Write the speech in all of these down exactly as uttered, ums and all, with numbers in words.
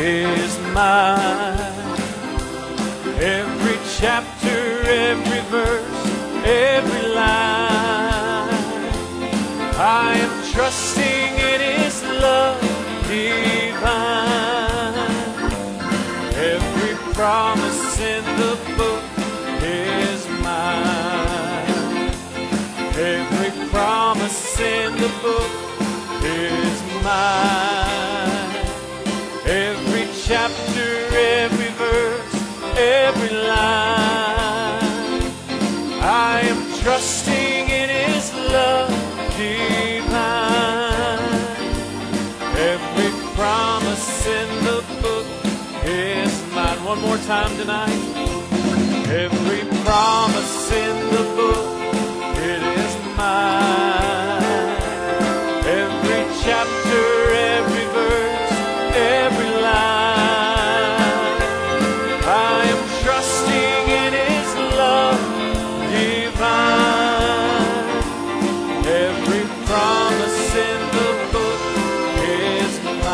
is mine. Every chapter, every verse, every line, I am trusting in His love divine. Every promise in the book is mine. Every promise in the book is mine. Every chapter, every verse, every line, I am trusting in His love divine. Every promise in the book is mine. One more time tonight. Every promise in the book, it is mine. Every chapter, every verse, every line, I am trusting in His love divine. Every promise in the book is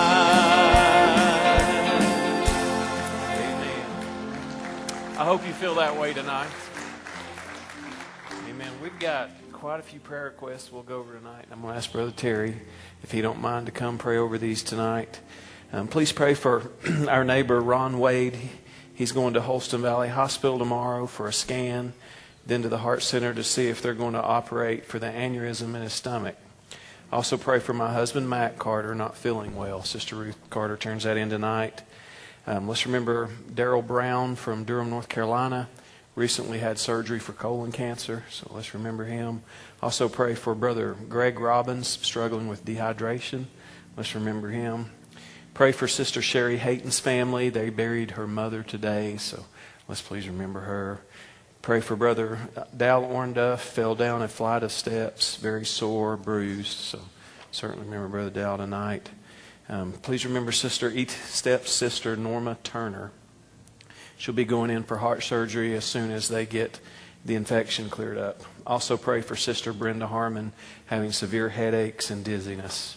mine. Amen. I hope you feel that way tonight. Amen. We've got quite a few prayer requests we'll go over tonight. I'm going to ask Brother Terry if he don't mind to come pray over these tonight. Um, please pray for our neighbor Ron Wade. He's going to Holston Valley Hospital tomorrow for a scan, then to the Heart Center to see if they're going to operate for the aneurysm in his stomach. Also pray for my husband Matt Carter, not feeling well. Sister Ruth Carter turns that in tonight. Um, let's remember Daryl Brown from Durham, North Carolina. Recently had surgery for colon cancer, so let's remember him. Also pray for Brother Greg Robbins, struggling with dehydration. Let's remember him. Pray for Sister Sherry Hayton's family. They buried her mother today, so let's please remember her. Pray for Brother Dal Ornduff, fell down a flight of steps, very sore, bruised, so certainly remember Brother Dal tonight. Um, please remember Sister Edith's stepsister Norma Turner. She'll be going in for heart surgery as soon as they get the infection cleared up. Also pray for Sister Brenda Harmon having severe headaches and dizziness.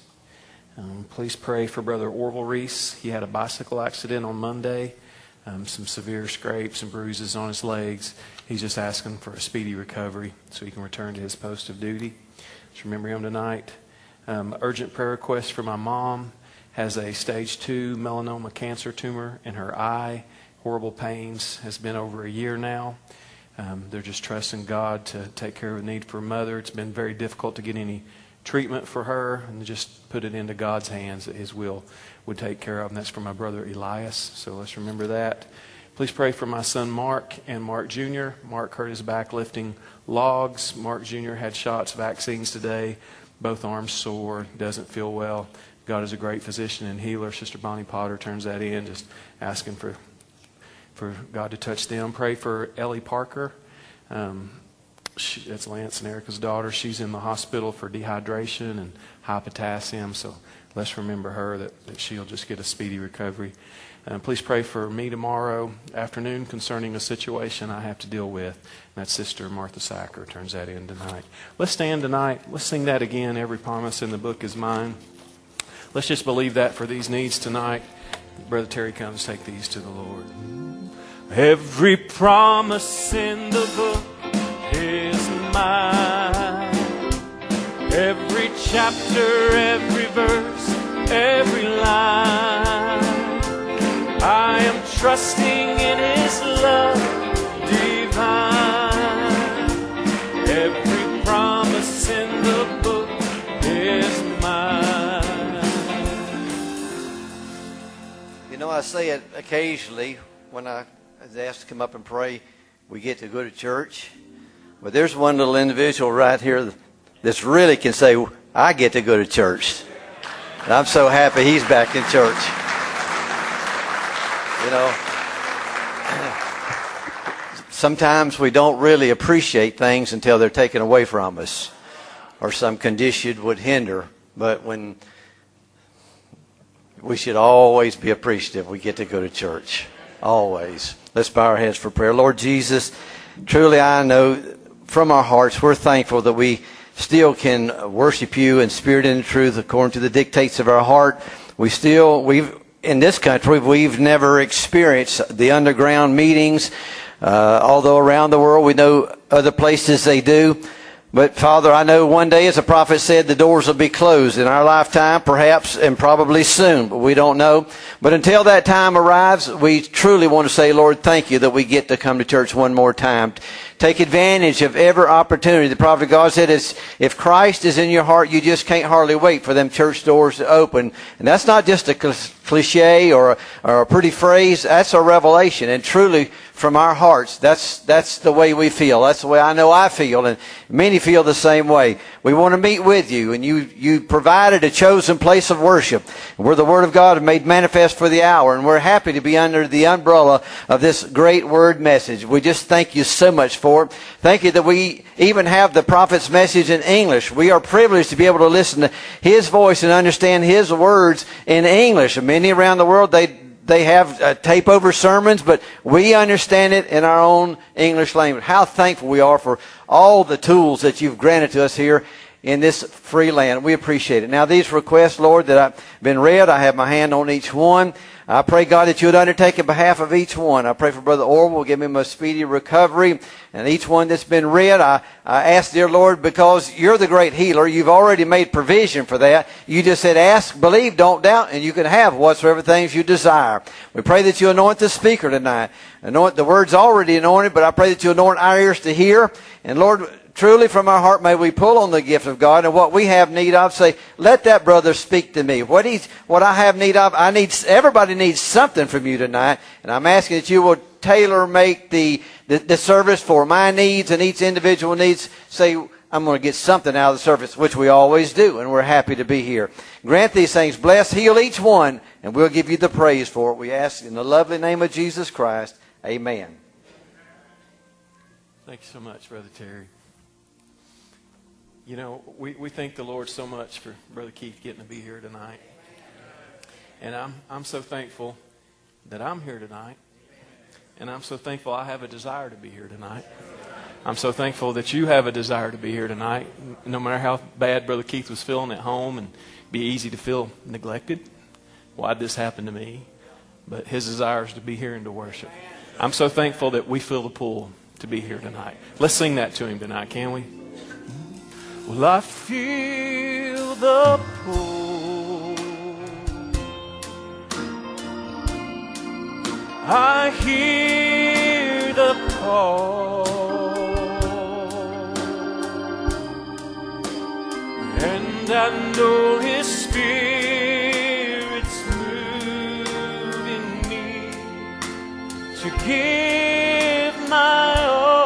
Um, please pray for Brother Orville Reese. He had a bicycle accident on Monday. Um, some severe scrapes and bruises on his legs. He's just asking for a speedy recovery so he can return to his post of duty. Just remember him tonight. Um, urgent prayer request for my mom. Has a stage two melanoma cancer tumor in her eye. Horrible pains. Has been over a year now. Um, they're just trusting God to take care of the need for her mother. It's been very difficult to get any treatment for her, and just put it into God's hands that His will would take care of. And that's for my brother Elias. So let's remember that. Please pray for my son Mark and Mark Junior Mark hurt his back lifting logs. Mark Junior had shots, vaccines today. Both arms sore. Doesn't feel well. God is a great physician and healer. Sister Bonnie Potter turns that in, just asking for for God to touch them. Pray for Ellie Parker. Um, she, that's Lance and Erica's daughter. She's in the hospital for dehydration and high potassium. So let's remember her, that, that she'll just get a speedy recovery. Uh, please pray for me tomorrow afternoon concerning a situation I have to deal with. And that's Sister Martha Sacker turns that in tonight. Let's stand tonight. Let's sing that again. Every promise in the book is mine. Let's just believe that for these needs tonight. Brother Terry comes, take these to the Lord. Every promise in the book is mine. Every chapter, every verse, every line, I am trusting in His love divine. Every promise in the book is mine. You know, I say it occasionally when I is asked to come up and pray, we get to go to church. But there's one little individual right here that really can say, I get to go to church. And I'm so happy he's back in church. You know, sometimes we don't really appreciate things until they're taken away from us, or some condition would hinder. But when we should always be appreciative we get to go to church. Always. Let's bow our heads for prayer. Lord Jesus, truly I know from our hearts we're thankful that we still can worship you in spirit and in truth according to the dictates of our heart. We still, we've in this country, we've never experienced the underground meetings, uh, although around the world we know other places they do. But Father, I know one day, as the prophet said, the doors will be closed in our lifetime, perhaps, and probably soon, but we don't know. But until that time arrives, we truly want to say, Lord, thank you that we get to come to church one more time. Take advantage of every opportunity. The prophet of God said, if Christ is in your heart, you just can't hardly wait for them church doors to open. And that's not just a cliche or a, or a pretty phrase. That's a revelation. And truly, from our hearts, that's that's the way we feel. That's the way I know I feel. And many feel the same way. We want to meet with you. And you, you provided a chosen place of worship where the Word of God is made manifest for the hour. And we're happy to be under the umbrella of this great Word message. We just thank you so much for it. Thank you that we even have the prophet's message in English. We are privileged to be able to listen to his voice and understand his words in English. And many around the world, they They have uh, tape over sermons, but we understand it in our own English language. How thankful we are for all the tools that you've granted to us here in this free land. We appreciate it. Now, these requests, Lord, that have been read, I have my hand on each one. I pray, God, that you would undertake in behalf of each one. I pray for Brother Orwell, give him a speedy recovery. And each one that's been read, I, I ask, dear Lord, because you're the great healer, you've already made provision for that. You just said, ask, believe, don't doubt, and you can have whatsoever things you desire. We pray that you anoint the speaker tonight. Anoint the words already anointed, but I pray that you anoint our ears to hear. And Lord, truly from our heart may we pull on the gift of God, and what we have need of, say, let that brother speak to me. What he's, what I have need of, I need, everybody needs something from you tonight. And I'm asking that you will tailor make the, the, the service for my needs and each individual needs. Say, I'm going to get something out of the service, which we always do, and we're happy to be here. Grant these things, bless, heal each one, and we'll give you the praise for it. We ask in the lovely name of Jesus Christ. Amen. Thank you so much, Brother Terry. You know, we, we thank the Lord so much for Brother Keith getting to be here tonight. And I'm I'm so thankful that I'm here tonight. And I'm so thankful I have a desire to be here tonight. I'm so thankful that you have a desire to be here tonight. No matter how bad Brother Keith was feeling at home, and be easy to feel neglected. Why'd this happen to me? But his desire is to be here and to worship. I'm so thankful that we feel the pull to be here tonight. Let's sing that to him tonight, can we? Well, I feel the pull. I hear the call. And I know His Spirit's moving me to give my all.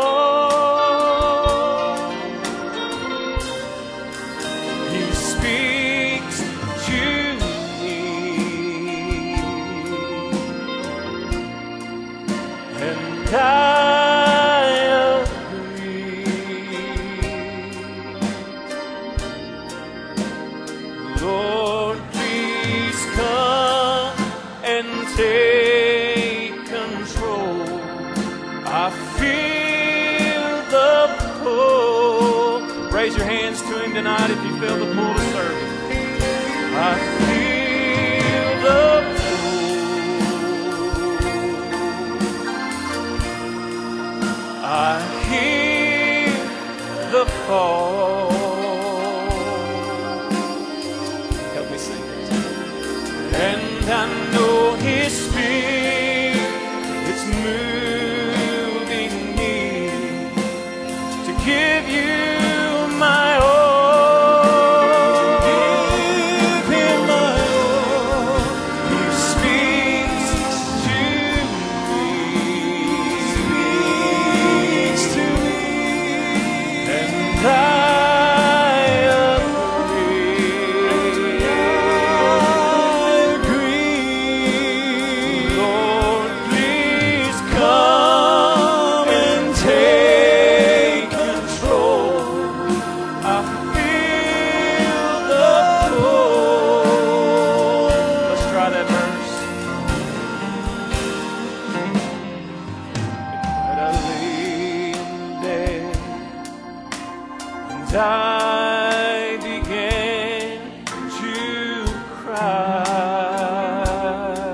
I agree. Lord, please come and take control. I feel the pull. Raise your hands to Him tonight if you feel the pull to serve Him. I feel the pull. I hear the call. Help me sing it. And I know His Spirit is moving me to give you my all. Give Him my all. He speaks to me. Speaks to me. And I I began to cry.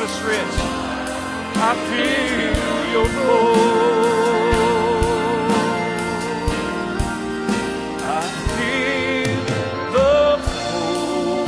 Jesus rich. I feel your pull. I feel the pull.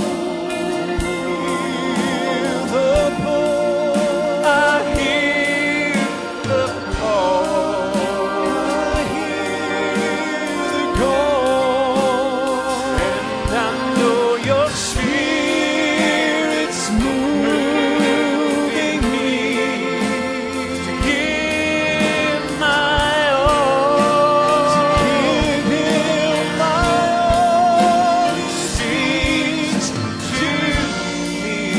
Feel the pull. I hear the call. I hear the call. And I know your Spirit's moving me to give my all. To give Him my all. He speaks to me,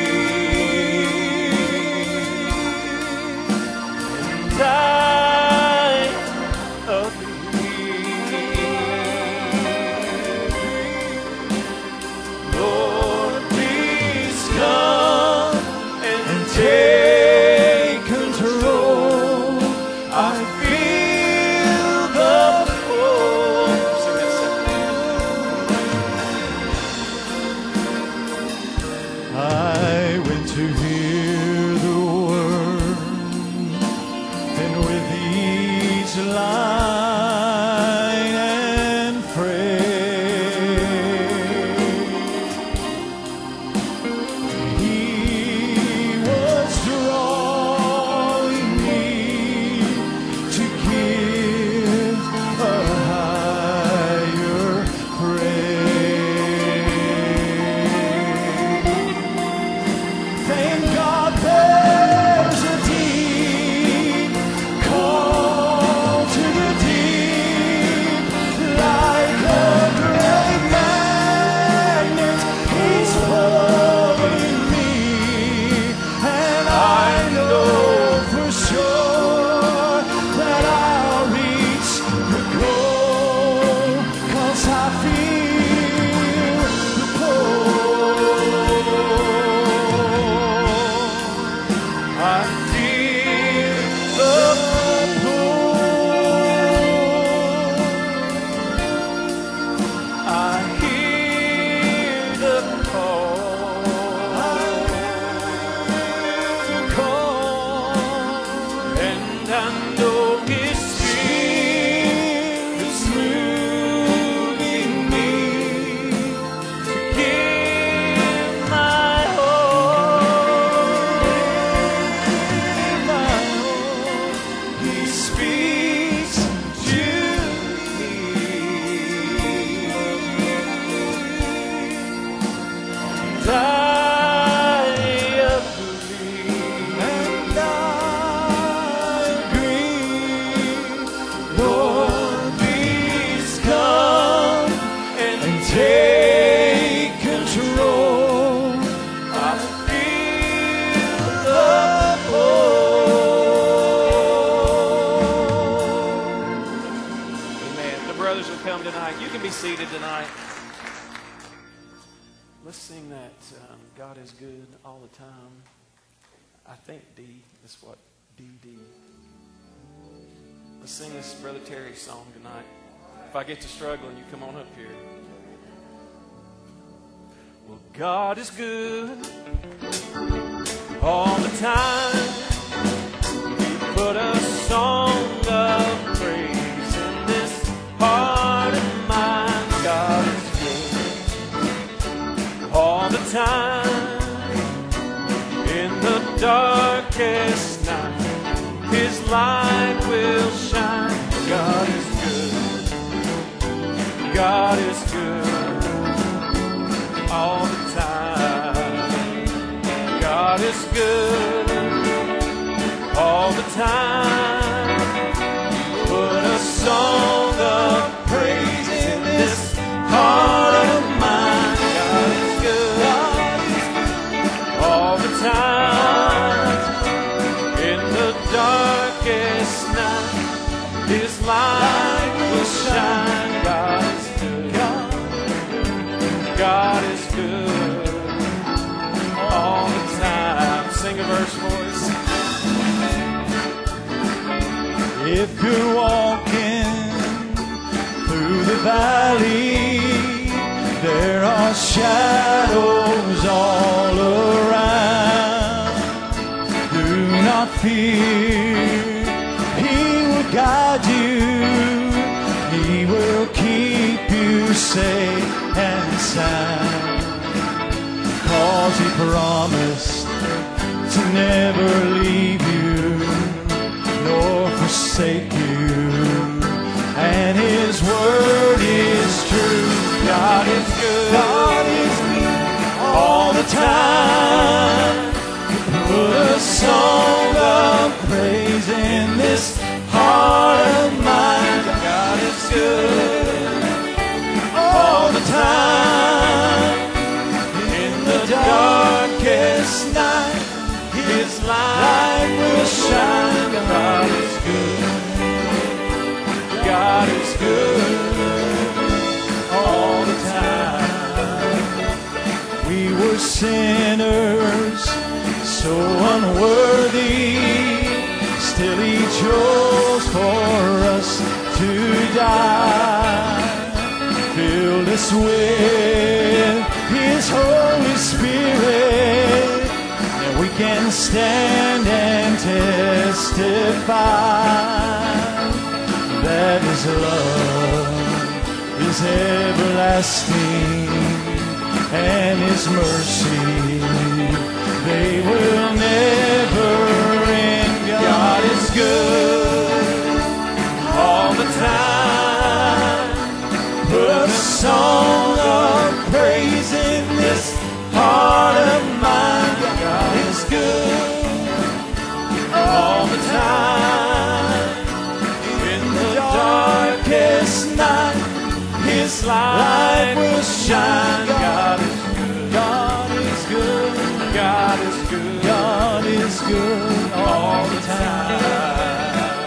and I agree. Lord, please come and take control. I feel the pull. I went to hear the word, then with each line and phrase, He was drawing me to give a higher praise. Thank God there's a deep call to the deep, like a great magnet. He's pulling me, and I know for sure that I'll reach the goal, 'cause I feel the pull. I feel the pull. I hear the call. The call. And I know His Spirit is moving me to give my all. My all. He speaks to me, and I agree. And I agree. Lord, please come and take control. I feel the pull. Amen. The brothers will come tonight. You can be seated tonight. Let's sing that um, God is good all the time. I think D is what D D. Let's sing this Brother Terry song tonight. If I get to struggling, you come on up here. Well, God is good all the time. He put a song of praise in this heart of mine. God is good all the time. In the darkest night, His light will shine. God is good. God is good all the time. God is good all the time. Put a song of praise in this heart of mine. God is good all the time. In the darkest night, His light will shine. God is good. God is good all the time. Sing a verse for us. If you're walking through the valley, there are shadows all around. fear. He will guide you. He will keep you safe and sound. 'Cause He promised to never leave you nor forsake you. And His word is true. God is good. God is good all the time. Put a song of praise in this heart of mine. God is good all the time. In the darkest night, His light will shine. God is good. God is good all the time. We were sinners, so unworthy, still He chose for us to die. Filled us with His Holy Spirit, and we can stand and testify that His love is everlasting, and His mercy, they will never end. God is good all the time. Put a song of praise in this heart of mine. God is good all the time. In the darkest night, His light will shine. God is good. God is good. God is good. God is good all the time.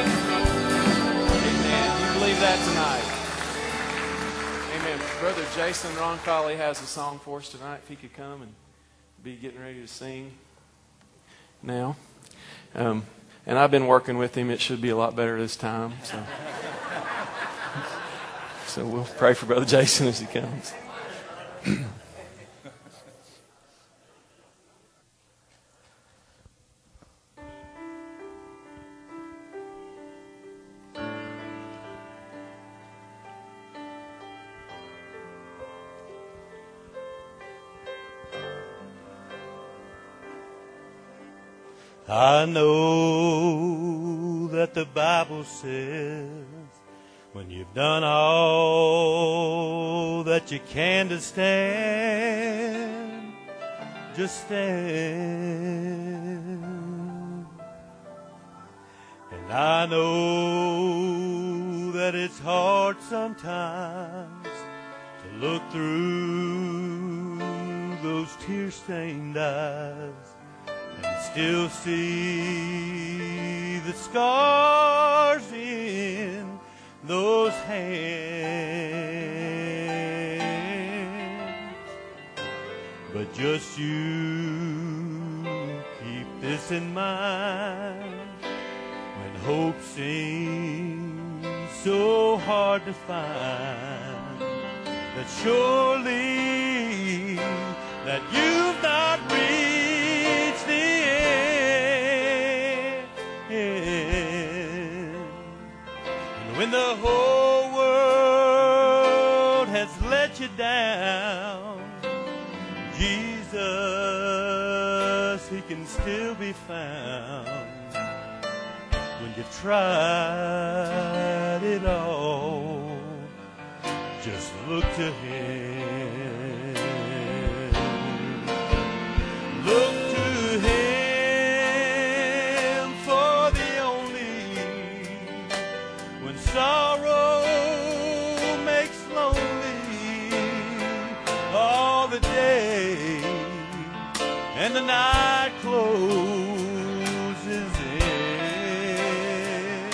Amen. You believe that tonight? Amen. Brother Jason Roncalli has a song for us tonight. If he could come and be getting ready to sing now. Um, and I've been working with him. It should be a lot better this time. So, so we'll pray for Brother Jason as he comes. I know that the Bible says when you've done all that you can to stand, just stand. And I know that it's hard sometimes to look through those tear-stained eyes and still see the scars in those hands. But just you keep this in mind when hope seems so hard to find, that surely that you've not reached the end. And when the whole world has let you down, Jesus, He can still be found. When you've tried it all, just look to Him. Look to Him for the only, when sorrow makes lonely all the day and the night closes in.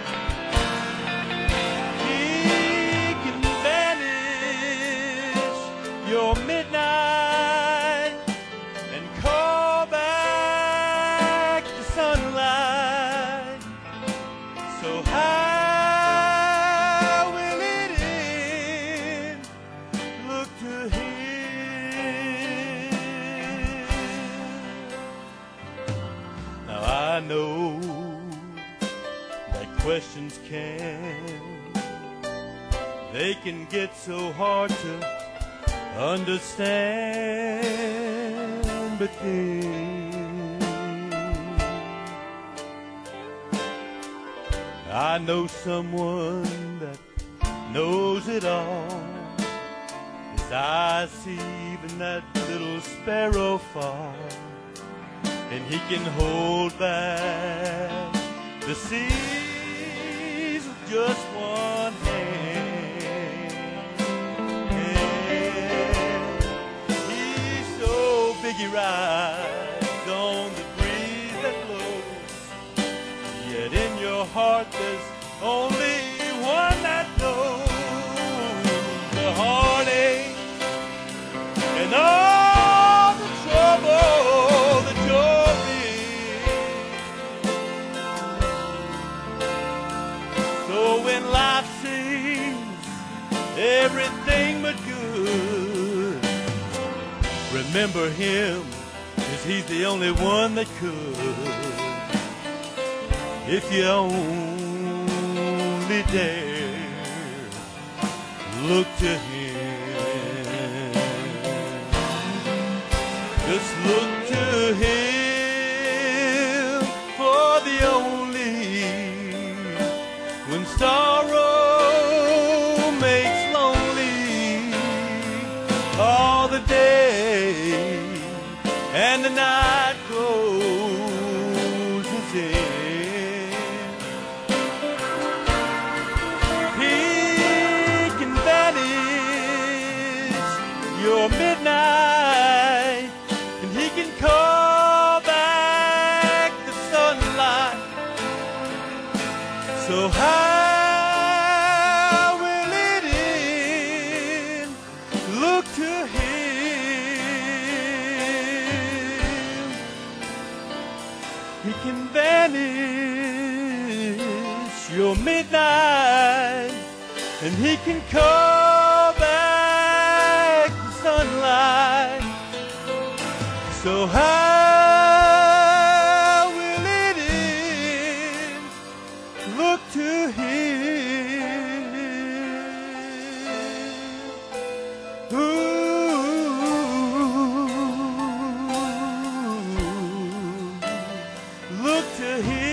He can banish your midnight and call back the sunlight. So how will it end? Look to Him. can. They can get so hard to understand, but then I know someone that knows it all. As I see even that little sparrow fall, and he can hold back the seas with just one hand. And he's so big he rides on the breeze that blows, yet in your heart there's only one that knows the heartache and all the trouble that you're in. So when life seems everything but good, remember him, 'cause he's the only one that could. If you only dare look to him, just look to him for the only, when sorrow makes lonely all the day and the night closes in. Your midnight, and he can call back the sunlight. So how will it end? Look to him. He can banish your midnight, and he can call back sunlight. So how will it end? Look to him. Ooh, look to him.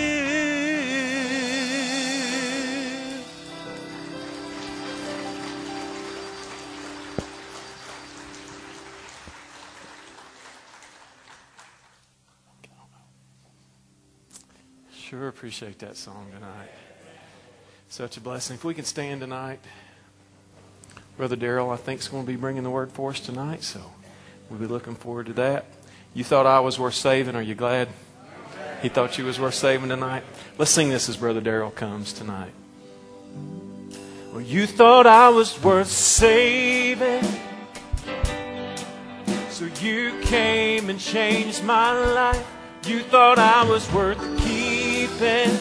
Sure appreciate that song tonight. Such a blessing. If we can stand tonight. Brother Darrell, I think, is going to be bringing the word for us tonight, so we'll be looking forward to that. You thought I was worth saving. Are you glad? He thought you was worth saving tonight. Let's sing this as Brother Darrell comes tonight. Well, you thought I was worth saving, so you came and changed my life. You thought I was worth keeping,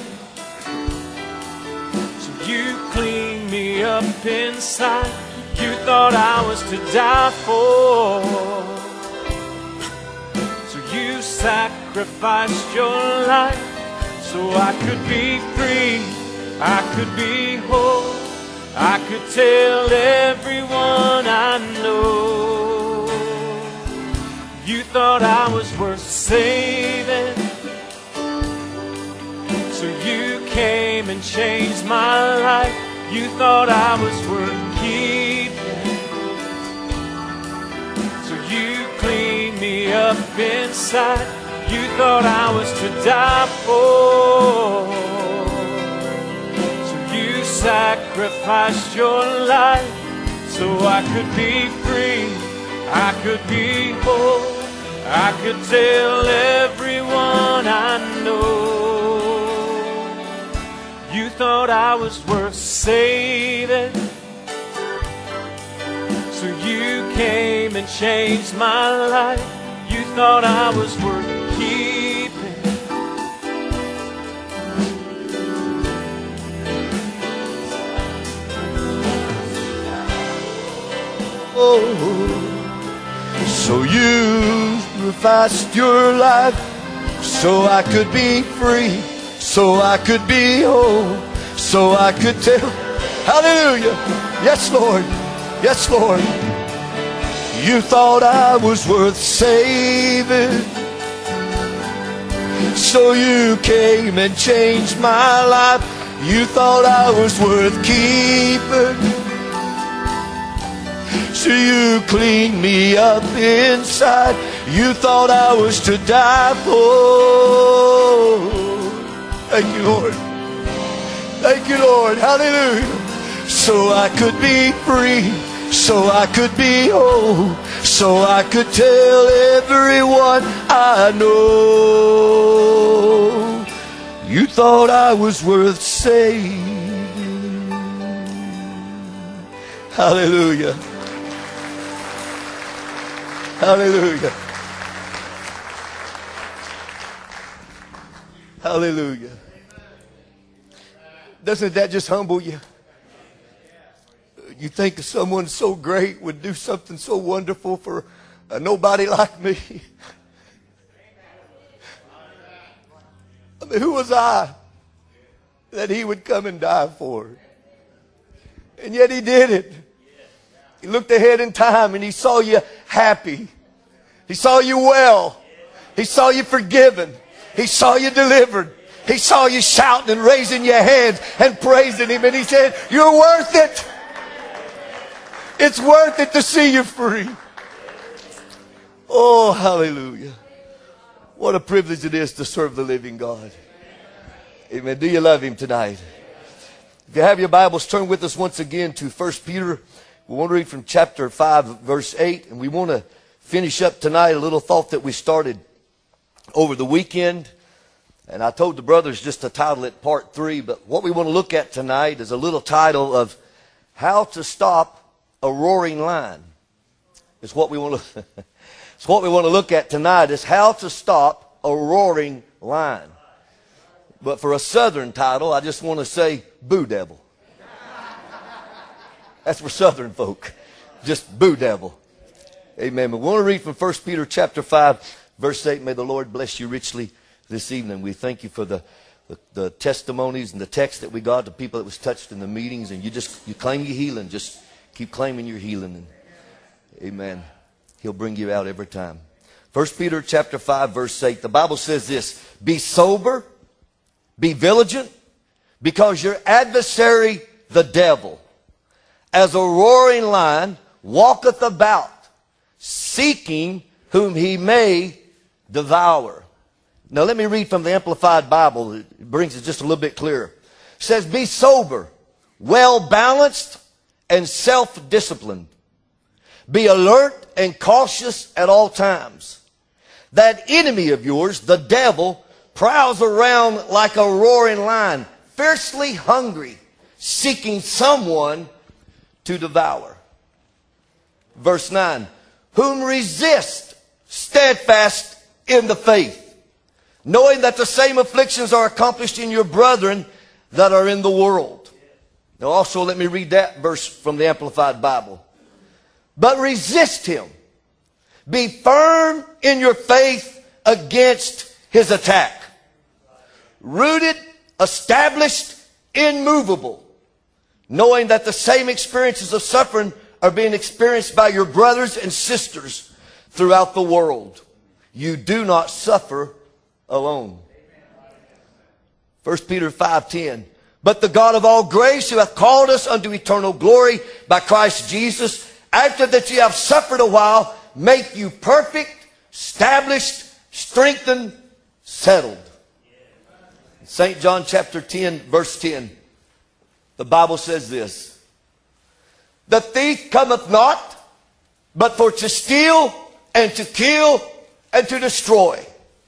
so you cleaned me up inside. You thought I was to die for, so you sacrificed your life so I could be free, I could be whole, I could tell everyone I know. You thought I was worth saving, so you came and changed my life. You thought I was worth keeping, so you cleaned me up inside. You thought I was to die for, so you sacrificed your life so I could be free, I could be whole, I could tell everyone I know. You thought I was worth saving, so you came and changed my life. You thought I was worth keeping, oh, so you sacrificed your life so I could be free, so I could be whole, so I could tell. Hallelujah. Yes, Lord. Yes, Lord. You thought I was worth saving, so you came and changed my life. You thought I was worth keeping, so you cleaned me up inside. You thought I was to die for. Thank you, Lord. Thank you, Lord. Hallelujah. So I could be free, so I could be whole, so I could tell everyone I know. You thought I was worth saving. Hallelujah. Hallelujah. Hallelujah. Doesn't that just humble you? You think someone so great would do something so wonderful for a nobody like me? I mean, who was I that he would come and die for? And yet he did it. He looked ahead in time and he saw you happy. He saw you well. He saw you forgiven. He saw you delivered. He saw you shouting and raising your hands and praising him. And he said, you're worth it. It's worth it to see you free. Oh, hallelujah. What a privilege it is to serve the living God. Amen. Do you love him tonight? If you have your Bibles, turn with us once again to First Peter. We want to read from chapter five, verse eight. And we want to finish up tonight a little thought that we started over the weekend. And I told the brothers just to title it part three. But what we want to look at tonight is a little title of How to Stop a Roaring Lion. It's what we want to It's what we want to look at tonight is how to stop a roaring lion. But for a southern title, I just want to say Boo Devil. That's for southern folk. Just Boo Devil. Amen. We want to read from First Peter chapter five, verse eight. May the Lord bless you richly this evening. We thank you for the, the, the testimonies and the text that we got, the people that was touched in the meetings. And you just, you claim your healing. Just keep claiming your healing. And amen. He'll bring you out every time. First Peter chapter five, verse eight. The Bible says this, be sober, be vigilant, because your adversary, the devil, as a roaring lion, walketh about, seeking whom he may devour. Now let me read from the Amplified Bible. It brings it just a little bit clearer. It says, be sober, well-balanced, and self-disciplined. Be alert and cautious at all times. That enemy of yours, the devil, prowls around like a roaring lion, fiercely hungry, seeking someone to devour. Verse nine, whom resist steadfast in the faith, knowing that the same afflictions are accomplished in your brethren that are in the world. Now also let me read that verse from the Amplified Bible. But resist him. Be firm in your faith against his attack. Rooted, established, immovable. Knowing that the same experiences of suffering are being experienced by your brothers and sisters throughout the world. You do not suffer alone. First Peter five ten. But the God of all grace, who hath called us unto eternal glory by Christ Jesus, after that ye have suffered a while, make you perfect, established, strengthened, settled. Saint John chapter ten, verse ten. The Bible says this. The thief cometh not, but for to steal, and to kill, and to destroy.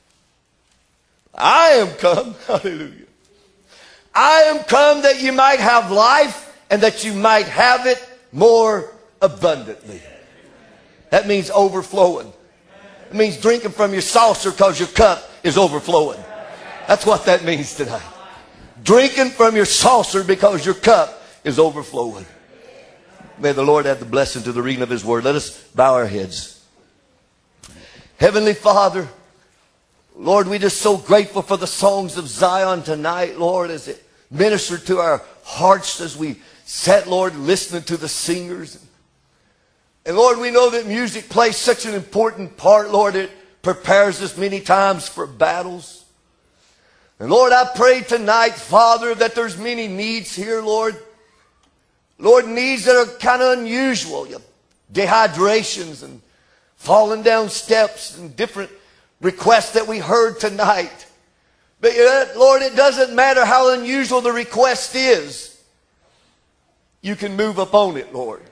I am come, hallelujah. I am come that you might have life, and that you might have it more abundantly. That means overflowing. It means drinking from your saucer because your cup is overflowing. That's what that means tonight. Drinking from your saucer because your cup is overflowing. May the Lord add the blessing to the reading of his word. Let us bow our heads. Heavenly Father, Lord, we're just so grateful for the songs of Zion tonight, Lord, as it ministered to our hearts as we sat, Lord, listening to the singers. And Lord, we know that music plays such an important part, Lord. It prepares us many times for battles. And Lord, I pray tonight, Father, that there's many needs here, Lord. Lord, needs that are kind of unusual. Dehydrations and falling down steps and different requests that we heard tonight. But Lord, it doesn't matter how unusual the request is. You can move upon it, Lord.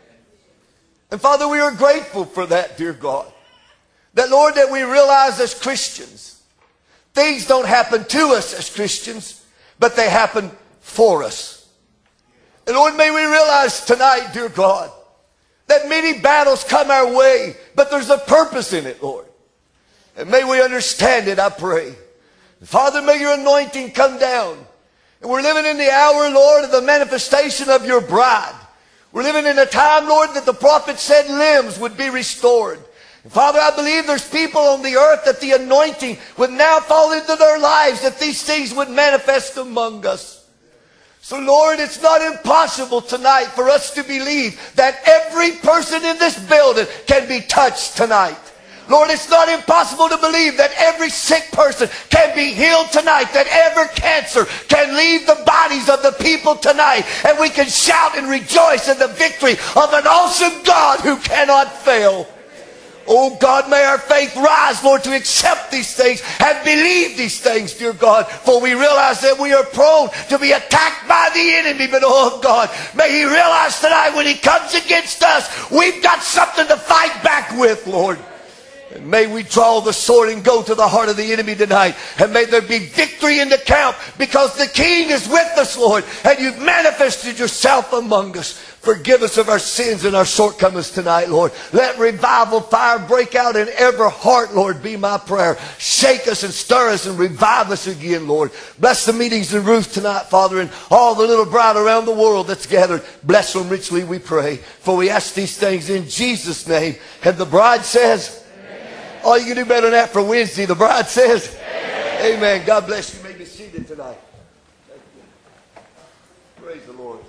And Father, we are grateful for that, dear God. That, Lord, that we realize as Christians, things don't happen to us as Christians, but they happen for us. And Lord, may we realize tonight, dear God, that many battles come our way, but there's a purpose in it, Lord. And may we understand it, I pray. Father, may your anointing come down. And we're living in the hour, Lord, of the manifestation of your bride. We're living in a time, Lord, that the prophet said limbs would be restored. And Father, I believe there's people on the earth that the anointing would now fall into their lives, that these things would manifest among us. So Lord, it's not impossible tonight for us to believe that every person in this building can be touched tonight. Lord, it's not impossible to believe that every sick person can be healed tonight, that every cancer can leave the bodies of the people tonight, and we can shout and rejoice in the victory of an awesome God who cannot fail. Oh God, may our faith rise, Lord, to accept these things and believe these things, dear God, for we realize that we are prone to be attacked by the enemy. But oh God, may he realize tonight when he comes against us, we've got something to fight back with, Lord. And may we draw the sword and go to the heart of the enemy tonight. And may there be victory in the camp, because the King is with us, Lord. And you've manifested yourself among us. Forgive us of our sins and our shortcomings tonight, Lord. Let revival fire break out in every heart, Lord, be my prayer. Shake us and stir us and revive us again, Lord. Bless the meetings in Ruth tonight, Father, and all the little bride around the world that's gathered. Bless them richly, we pray. For we ask these things in Jesus' name. And the bride says, oh, you can do better than that for Wednesday. The bride says, amen. Amen. God bless you. You may be seated tonight. Thank you. Praise the Lord.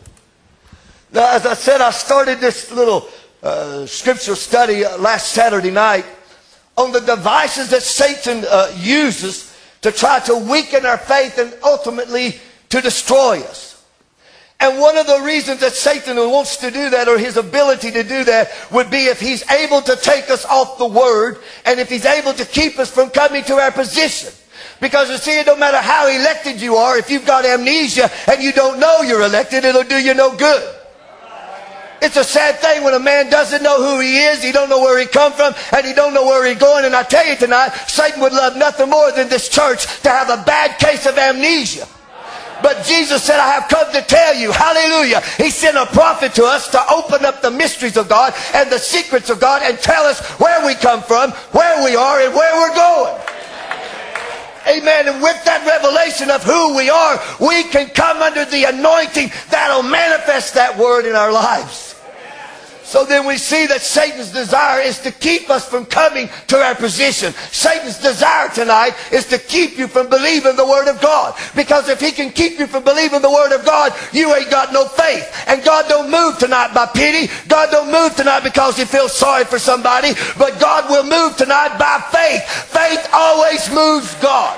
Now, as I said, I started this little uh, scripture study uh, last Saturday night on the devices that Satan uh, uses to try to weaken our faith and ultimately to destroy us. And one of the reasons that Satan wants to do that, or his ability to do that, would be if he's able to take us off the Word, and if he's able to keep us from coming to our position. Because you see, it don't matter how elected you are, if you've got amnesia and you don't know you're elected, it'll do you no good. It's a sad thing when a man doesn't know who he is, he don't know where he come from, and he don't know where he's going. And I tell you tonight, Satan would love nothing more than this church to have a bad case of amnesia. But Jesus said, I have come to tell you, hallelujah. He sent a prophet to us to open up the mysteries of God and the secrets of God and tell us where we come from, where we are, and where we're going. Amen. And with that revelation of who we are, we can come under the anointing that'll manifest that word in our lives. So then we see that Satan's desire is to keep us from coming to our position. Satan's desire tonight is to keep you from believing the Word of God. Because if he can keep you from believing the Word of God, you ain't got no faith. And God don't move tonight by pity. God don't move tonight because he feels sorry for somebody. But God will move tonight by faith. Faith always moves God.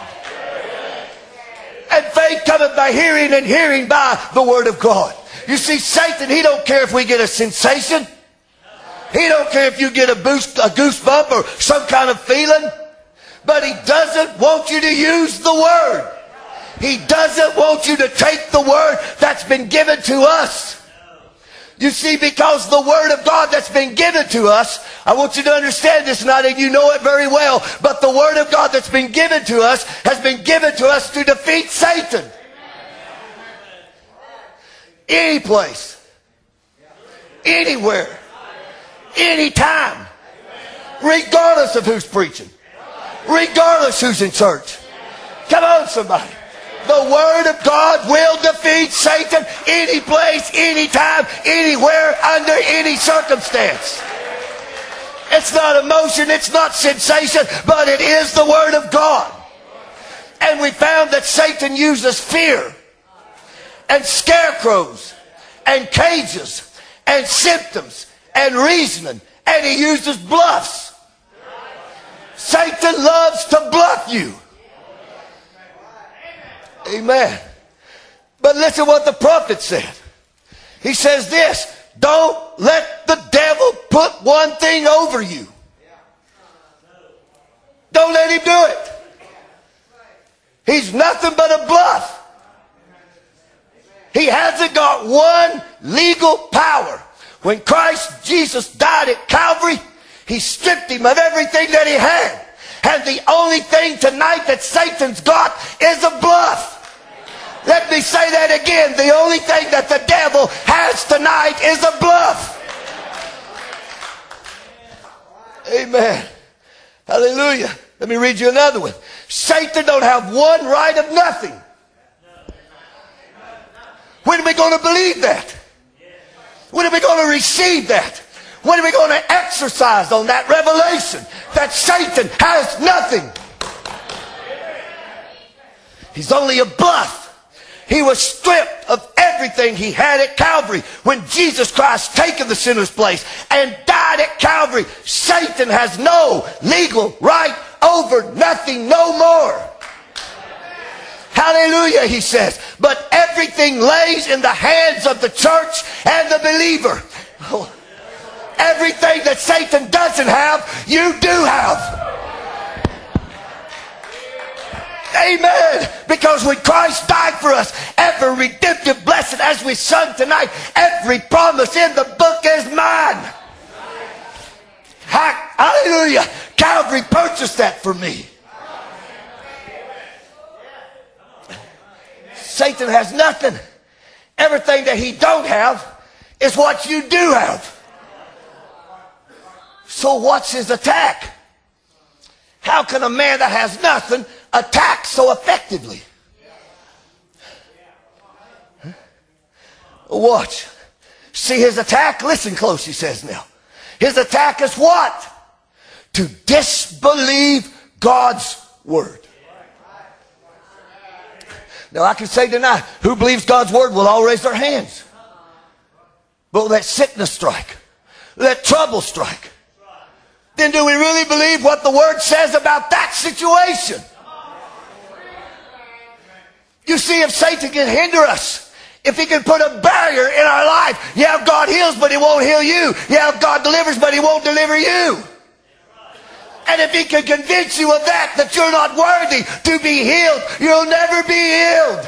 And faith cometh by hearing, and hearing by the Word of God. You see, Satan, he don't care if we get a sensation. He don't care if you get a boost, a goosebump or some kind of feeling. But he doesn't want you to use the Word. He doesn't want you to take the Word that's been given to us. You see, because the Word of God that's been given to us, I want you to understand this tonight, and you know it very well, but the Word of God that's been given to us has been given to us to defeat Satan. Any place, anywhere, anytime, regardless of who's preaching, regardless who's in church. Come on, somebody. The Word of God will defeat Satan any place, anytime, anywhere, under any circumstance. It's not emotion, it's not sensation, but it is the Word of God. And we found that Satan uses fear. and scarecrows and cages and symptoms and reasoning. And he uses bluffs. Satan loves to bluff you. Amen. But listen what the prophet said. He says this: don't let the devil put one thing over you. Don't let him do it. He's nothing but a bluff. He hasn't got one legal power. When Christ Jesus died at Calvary, he stripped him of everything that he had. And the only thing tonight that Satan's got is a bluff. Let me say that again. The only thing that the devil has tonight is a bluff. Amen. Hallelujah. Let me read you another one. Satan don't have one right of nothing. When are we going to believe that? When are we going to receive that? When are we going to exercise on that revelation that Satan has nothing? He's only a bluff. He was stripped of everything he had at Calvary when Jesus Christ taken the sinner's place and died at Calvary. Satan has no legal right over nothing no more. Hallelujah, he says. But everything lays in the hands of the church and the believer. Everything that Satan doesn't have, you do have. Amen. Because when Christ died for us, every redemptive blessing, as we sung tonight, every promise in the book is mine. Hallelujah. Calvary purchased that for me. Satan has nothing. Everything that he don't have is what you do have. So what's his attack? How can a man that has nothing attack so effectively? Huh? Watch. See his attack? Listen close, he says now. His attack is what? To disbelieve God's word. Now I can say tonight, who believes God's word will all raise their hands. But let sickness strike. Let trouble strike. Then do we really believe what the word says about that situation? You see, if Satan can hinder us, if he can put a barrier in our life, yeah, God heals, but he won't heal you. Yeah, God delivers, but he won't deliver you. And if he can convince you of that, that you're not worthy to be healed, you'll never be healed.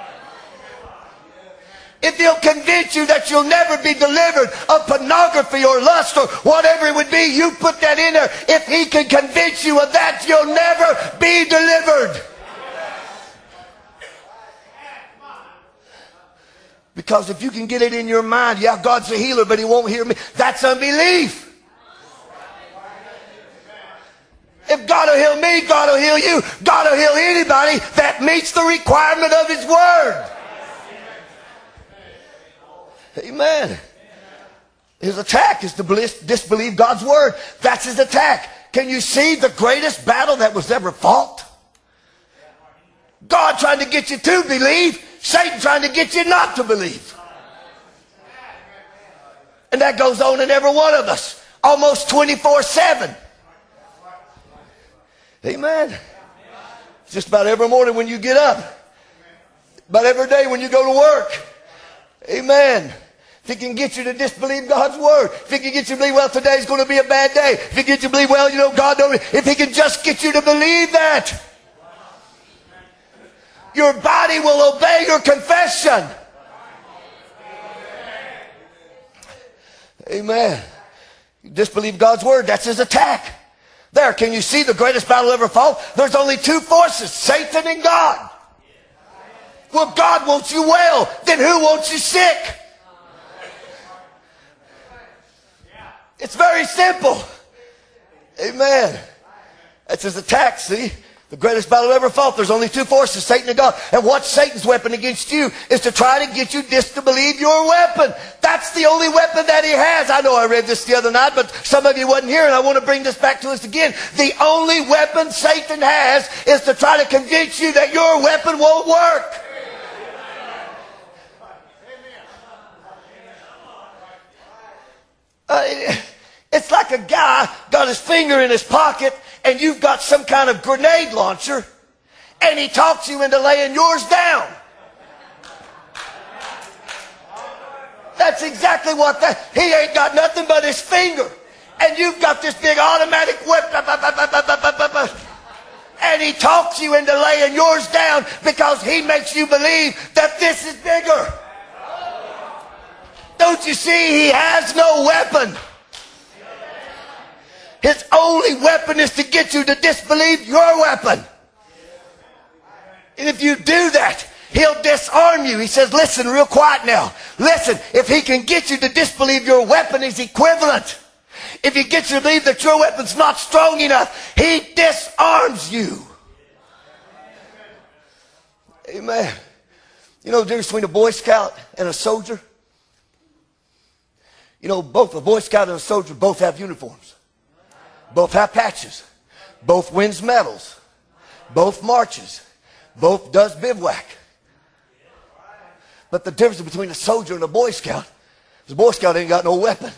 If he'll convince you that you'll never be delivered of pornography or lust or whatever it would be, you put that in there. If he can convince you of that, you'll never be delivered. Because if you can get it in your mind, yeah, God's a healer, but he won't heal me, that's unbelief. If God will heal me, God will heal you. God will heal anybody that meets the requirement of his word. Amen. His attack is to disbelieve God's word. That's his attack. Can you see the greatest battle that was ever fought? God trying to get you to believe, Satan trying to get you not to believe. And that goes on in every one of us, almost twenty-four seven. Amen. Just about every morning when you get up. About every day when you go to work. Amen. If he can get you to disbelieve God's word. If he can get you to believe, well, today's going to be a bad day. If he can get you to believe, well, you know, God don't. If he can just get you to believe that. Your body will obey your confession. Amen. You disbelieve God's word. That's his attack. There, can you see the greatest battle ever fought? There's only two forces, Satan and God. Well, God wants you well, then who wants you sick? It's very simple. Amen. That's his attack, see? The greatest battle ever fought. There's only two forces, Satan and God. And what Satan's weapon against you is to try to get you disbelieve your weapon. That's the only weapon that he has. I know I read this the other night, but some of you wasn't here, and I want to bring this back to us again. The only weapon Satan has is to try to convince you that your weapon won't work. like a guy got his finger in his pocket and you've got some kind of grenade launcher and he talks you into laying yours down. That's exactly what that, he ain't got nothing but his finger. And you've got this big automatic weapon. And he talks you into laying yours down because he makes you believe that this is bigger. Don't you see, he has no weapon. His only weapon is to get you to disbelieve your weapon. And if you do that, he'll disarm you. He says, listen, real quiet now. Listen, if he can get you to disbelieve your weapon is equivalent, if he gets you to believe that your weapon's not strong enough, he disarms you. Amen. You know the difference between a Boy Scout and a soldier? You know, both a Boy Scout and a soldier both have uniforms. Both have patches. Both wins medals. Both marches. Both does bivouac. But the difference between a soldier and a Boy Scout is a Boy Scout ain't got no weapon.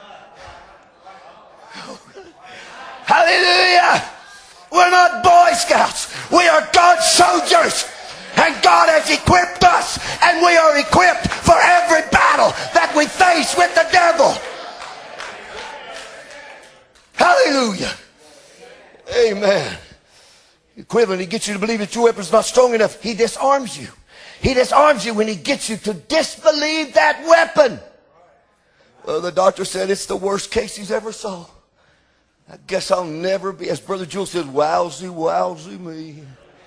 Hallelujah! We're not Boy Scouts. We are God's soldiers. And God has equipped us. And we are equipped for every battle that we face with the devil. Hallelujah. Amen. Equivalent, he gets you to believe that your weapon is not strong enough. He disarms you. He disarms you when he gets you to disbelieve that weapon. Well, the doctor said it's the worst case he's ever saw. I guess I'll never be, as Brother Jewel says, wowsy, wowsy me.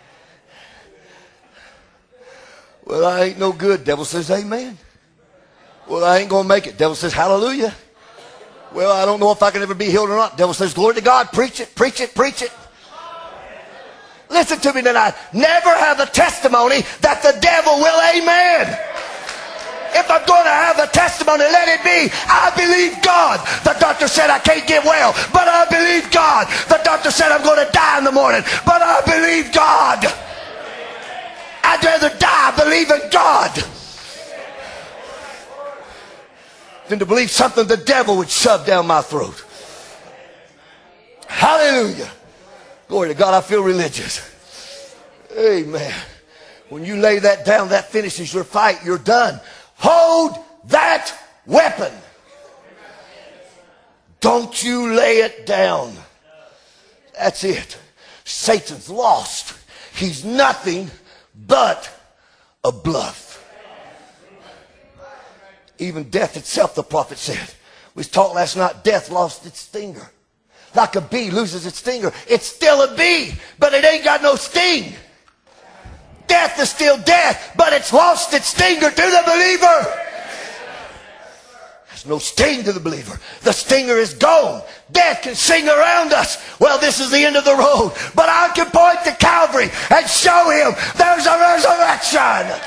Well, I ain't no good. Devil says, amen. Well, I ain't going to make it. Devil says, hallelujah. Well, I don't know if I can ever be healed or not. Devil says, glory to God. Preach it, preach it, preach it. Listen to me tonight. Never have a testimony that the devil will amen. If I'm going to have a testimony, let it be, I believe God. The doctor said I can't get well, but I believe God. The doctor said I'm going to die in the morning, but I believe God. I'd rather die believing God than to believe something the devil would shove down my throat. Hallelujah. Glory to God, I feel religious. Amen. When you lay that down, that finishes your fight. You're done. Hold that weapon. Don't you lay it down. That's it. Satan's lost. He's nothing but a bluff. Even death itself, the prophet said. We talked last night, death lost its stinger. Like a bee loses its stinger. It's still a bee, but it ain't got no sting. Death is still death, but it's lost its stinger to the believer. There's no sting to the believer. The stinger is gone. Death can sing around us. Well, this is the end of the road, but I can point to Calvary and show him there's a resurrection.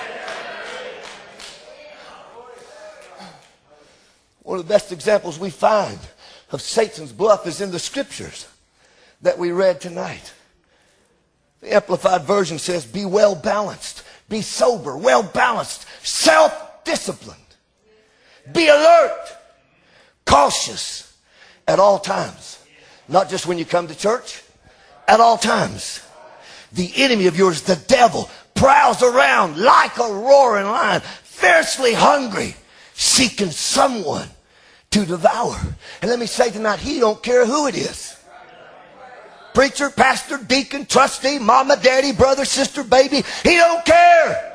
One of the best examples we find of Satan's bluff is in the scriptures that we read tonight. The Amplified Version says, be well balanced, be sober, well balanced, self-disciplined, be alert, cautious at all times. Not just when you come to church, at all times. The enemy of yours, the devil, prowls around like a roaring lion, fiercely hungry, seeking someone to devour. And let me say tonight, he don't care who it is. Preacher, pastor, deacon, trustee, mama, daddy, brother, sister, baby. He don't care.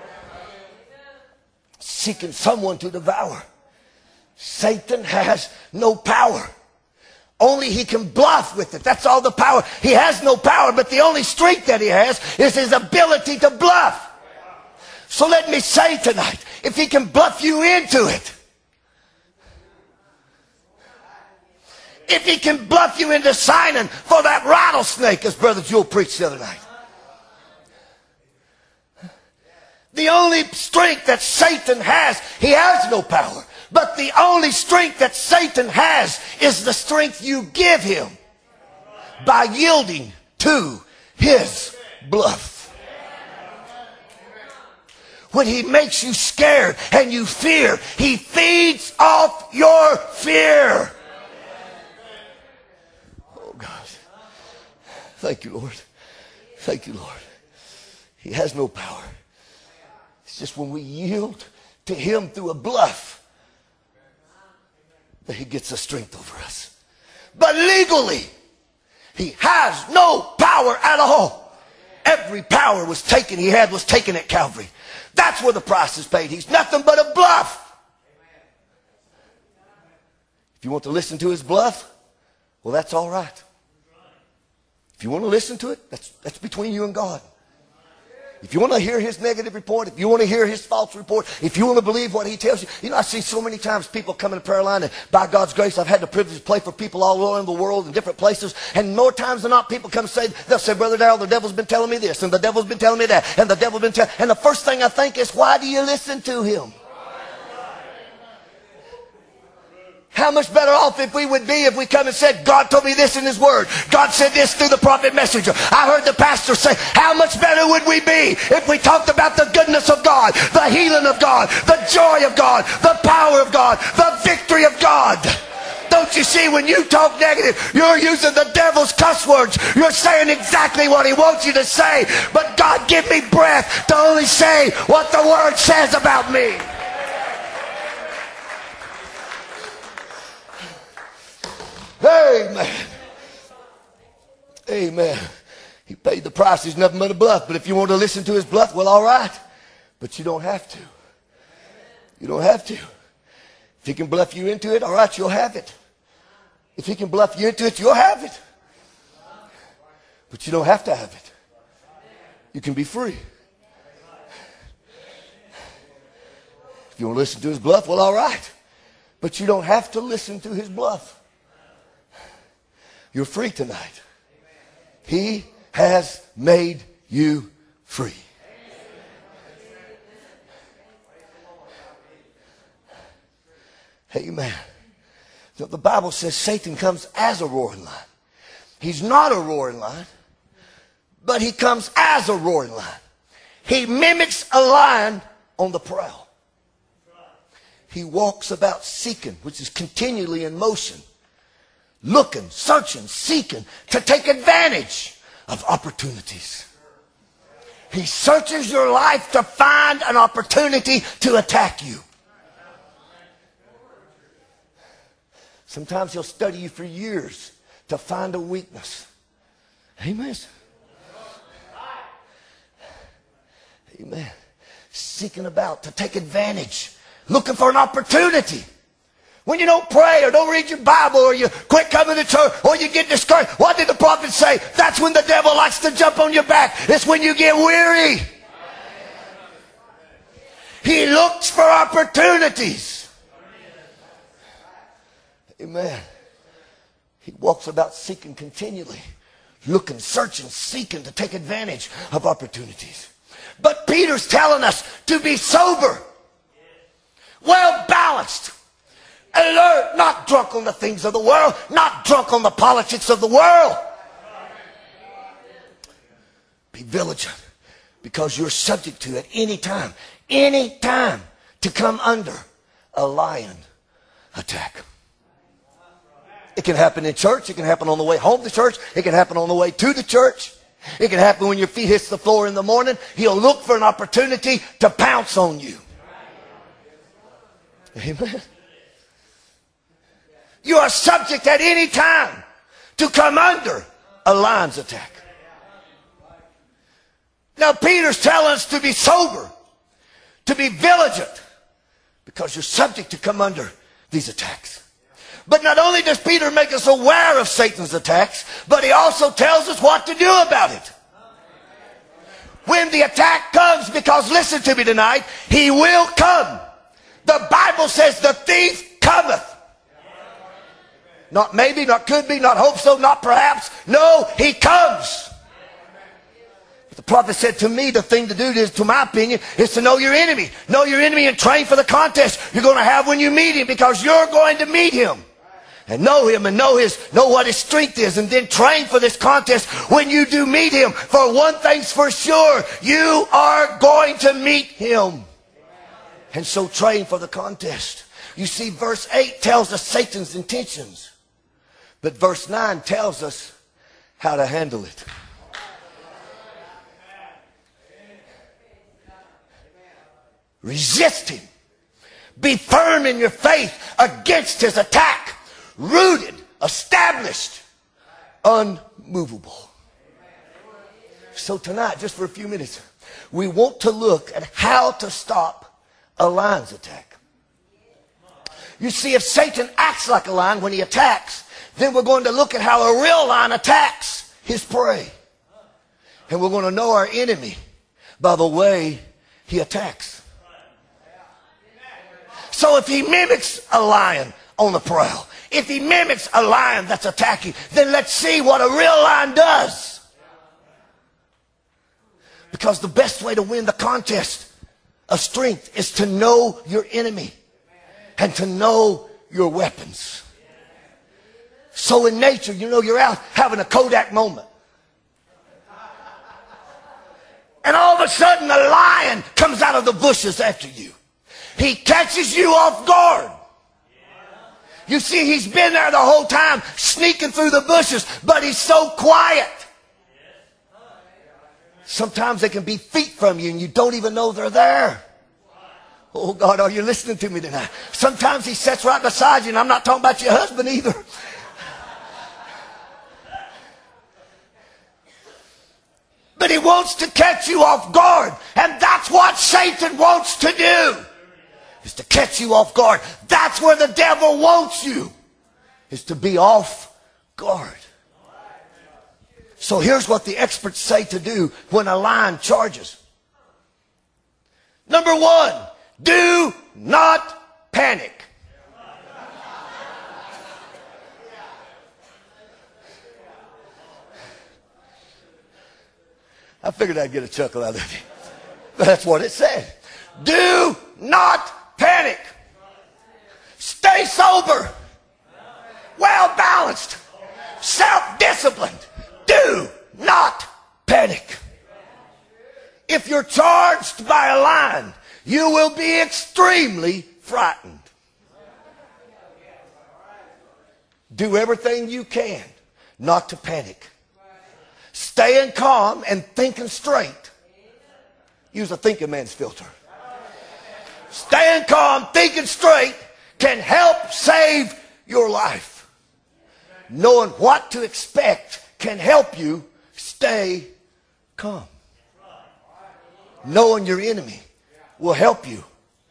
Seeking someone to devour. Satan has no power. Only he can bluff with it. That's all the power. He has no power, but the only strength that he has is his ability to bluff. So let me say tonight, if he can bluff you into it, if he can bluff you into signing for that rattlesnake, as Brother Jewel preached the other night. The only strength that Satan has, he has no power. But the only strength that Satan has is the strength you give him by yielding to his bluff. When he makes you scared and you fear, he feeds off your fear. Thank you, Lord. Thank you, Lord. He has no power. It's just when we yield to him through a bluff that he gets the strength over us. But legally, he has no power at all. Every power was taken he had was taken at Calvary. That's where the price is paid. He's nothing but a bluff. If you want to listen to his bluff, well, that's all right. If you want to listen to it, that's, that's between you and God. If you want to hear his negative report, if you want to hear his false report, if you want to believe what he tells you. You know, I see so many times people come in the prayer line, and by God's grace, I've had the privilege to play for people all over the world in different places. And more times than not, people come and say, they'll say, Brother Darrell, the devil's been telling me this, and the devil's been telling me that, and the devil's been telling. And the first thing I think is, why do you listen to him? How much better off if we would be if we come and said, God told me this in his word. God said this through the prophet messenger. I heard the pastor say, how much better would we be if we talked about the goodness of God, the healing of God, the joy of God, the power of God, the victory of God. Don't you see, when you talk negative, you're using the devil's cuss words. You're saying exactly what he wants you to say. But God, give me breath to only say what the word says about me. Amen. Amen. He paid the price. He's nothing but a bluff. But if you want to listen to his bluff, well, all right. But you don't have to. You don't have to. If he can bluff you into it, all right, you'll have it. If he can bluff you into it, you'll have it. But you don't have to have it. You can be free. If you want to listen to his bluff, well, all right. But you don't have to listen to his bluff. You're free tonight. He has made you free. Amen. So the Bible says Satan comes as a roaring lion. He's not a roaring lion, but he comes as a roaring lion. He mimics a lion on the prowl. He walks about seeking, which is continually in motion. Looking, searching, seeking to take advantage of opportunities. He searches your life to find an opportunity to attack you. Sometimes he'll study you for years to find a weakness. Amen. Amen. Seeking about to take advantage. Looking for an opportunity. When you don't pray or don't read your Bible or you quit coming to church or you get discouraged, what did the prophet say? That's when the devil likes to jump on your back. It's when you get weary. He looks for opportunities. Amen. He walks about seeking continually, looking, searching, seeking to take advantage of opportunities. But Peter's telling us to be sober, well balanced, alert, not drunk on the things of the world, not drunk on the politics of the world. Be vigilant, because you're subject to at any time, any time to come under a lion attack. It can happen in church. It can happen on the way home to church. It can happen on the way to the church. It can happen when your feet hits the floor in the morning. He'll look for an opportunity to pounce on you. Amen. You are subject at any time to come under a lion's attack. Now Peter's telling us to be sober, to be vigilant, because you're subject to come under these attacks. But not only does Peter make us aware of Satan's attacks, but he also tells us what to do about it. When the attack comes, because listen to me tonight, he will come. The Bible says the thief cometh. Not maybe, not could be, not hope so, not perhaps. No, he comes. But the prophet said to me, the thing to do is, to my opinion, is to know your enemy. Know your enemy and train for the contest you're going to have when you meet him, because you're going to meet him. And know him and know his, know what his strength is, and then train for this contest when you do meet him. For one thing's for sure, you are going to meet him. And so train for the contest. You see, verse eight tells us Satan's intentions. But verse nine tells us how to handle it. Resist him. Be firm in your faith against his attack. Rooted, established, unmovable. So tonight, just for a few minutes, we want to look at how to stop a lion's attack. You see, if Satan acts like a lion when he attacks, then we're going to look at how a real lion attacks his prey. And we're going to know our enemy by the way he attacks. So if he mimics a lion on the prowl, if he mimics a lion that's attacking, then let's see what a real lion does. Because the best way to win the contest of strength is to know your enemy and to know your weapons. So in nature, you know, you're out having a Kodak moment. And all of a sudden, a lion comes out of the bushes after you. He catches you off guard. You see, he's been there the whole time, sneaking through the bushes, but he's so quiet. Sometimes they can be feet from you and you don't even know they're there. Oh God, are you listening to me tonight? Sometimes he sits right beside you, and I'm not talking about your husband either. But he wants to catch you off guard. And that's what Satan wants to do. Is to catch you off guard. That's where the devil wants you. Is to be off guard. So here's what the experts say to do when a lion charges. Number one, do not panic. I figured I'd get a chuckle out of it. But that's what it said. Do not panic. Stay sober. Well balanced. Self-disciplined. Do not panic. If you're charged by a lion, you will be extremely frightened. Do everything you can not to panic. Staying calm and thinking straight. Use a thinking man's filter. Staying calm, thinking straight can help save your life. Knowing what to expect can help you stay calm. Knowing your enemy will help you.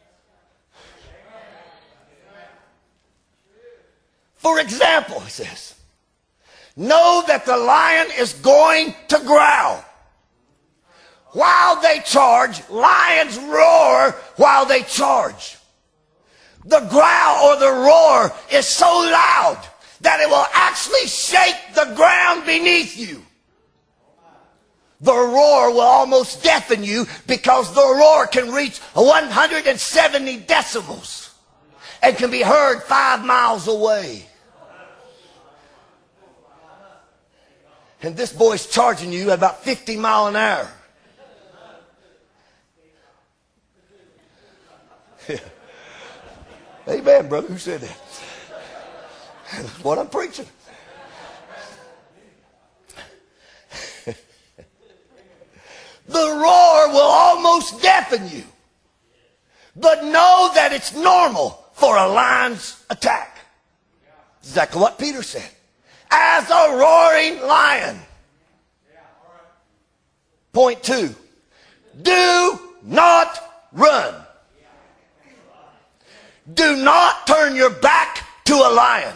For example, he says, know that the lion is going to growl. While they charge, lions roar while they charge. The growl or the roar is so loud that it will actually shake the ground beneath you. The roar will almost deafen you because the roar can reach one hundred seventy decibels and can be heard five miles away. And this boy's charging you at about fifty miles an hour. Amen, brother. Who said that? That's what I'm preaching. The roar will almost deafen you. But know that it's normal for a lion's attack. Exactly what Peter said. As a roaring lion. Point two. Do not run. Do not turn your back to a lion.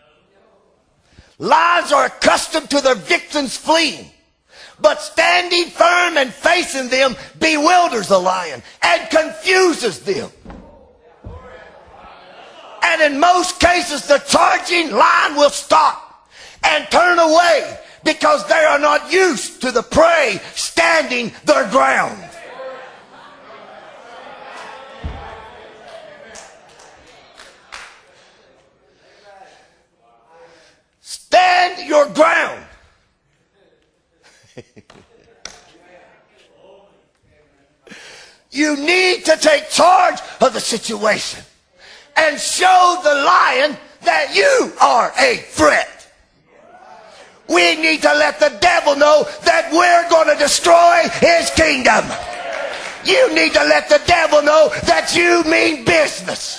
Lions are accustomed to their victims fleeing. But standing firm and facing them bewilders the lion and confuses them. And in most cases, the charging lion will stop and turn away because they are not used to the prey standing their ground. Stand your ground. You need to take charge of the situation and show the lion that you are a threat. We need to let the devil know that we're going to destroy his kingdom. You need to let the devil know that you mean business.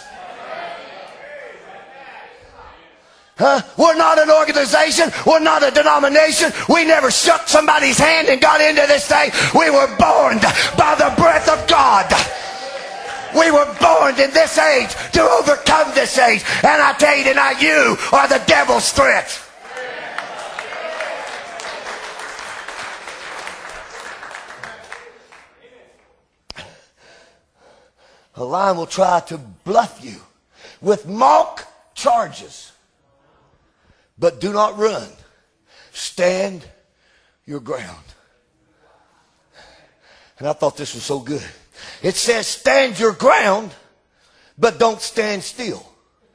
Huh? We're not an organization. We're not a denomination. We never shook somebody's hand and got into this thing. We were born by the breath of God. We were born in this age to overcome this age. And I tell you tonight, you are the devil's threat. A lion will try to bluff you with mock charges. But do not run. Stand your ground. And I thought this was so good. It says stand your ground, but don't stand still.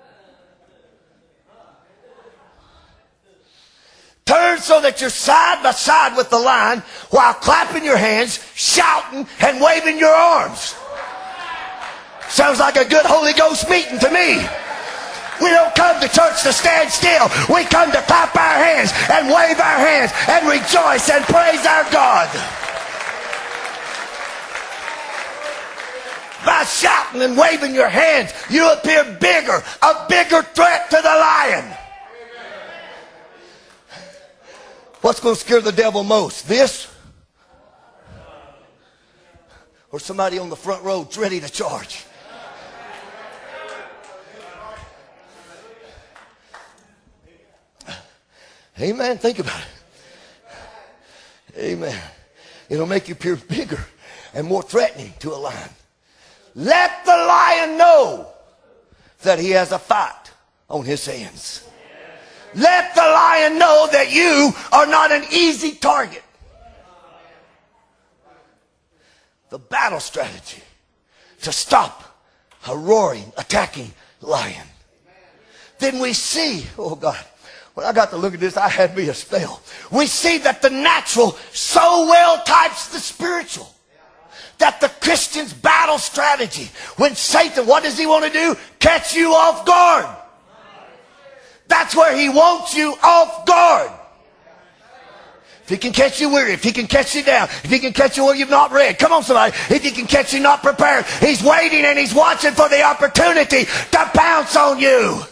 Turn so that you're side by side with the lion while clapping your hands, shouting, and waving your arms. Sounds like a good Holy Ghost meeting to me. We don't come to church to stand still. We come to clap our hands and wave our hands and rejoice and praise our God. By shouting and waving your hands, you appear bigger, a bigger threat to the lion. What's going to scare the devil most? This? Or somebody on the front row ready to charge? Amen. Think about it. Amen. It'll make you appear bigger and more threatening to a lion. Let the lion know that he has a fight on his hands. Let the lion know that you are not an easy target. The battle strategy to stop a roaring, attacking lion. Then we see, oh God, when I got to look at this, I had me a spell. We see that the natural so well types the spiritual. That the Christian's battle strategy, when Satan, what does he want to do? Catch you off guard. That's where he wants you off guard. If he can catch you weary, if he can catch you down, if he can catch you where you've not read, come on somebody, if he can catch you not prepared, he's waiting and he's watching for the opportunity to pounce on you.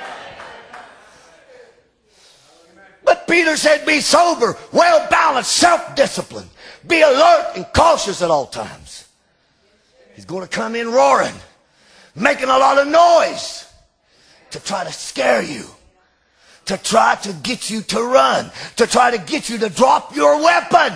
But Peter said, be sober, well-balanced, self-disciplined. Be alert and cautious at all times. He's going to come in roaring, making a lot of noise to try to scare you, to try to get you to run, to try to get you to drop your weapon.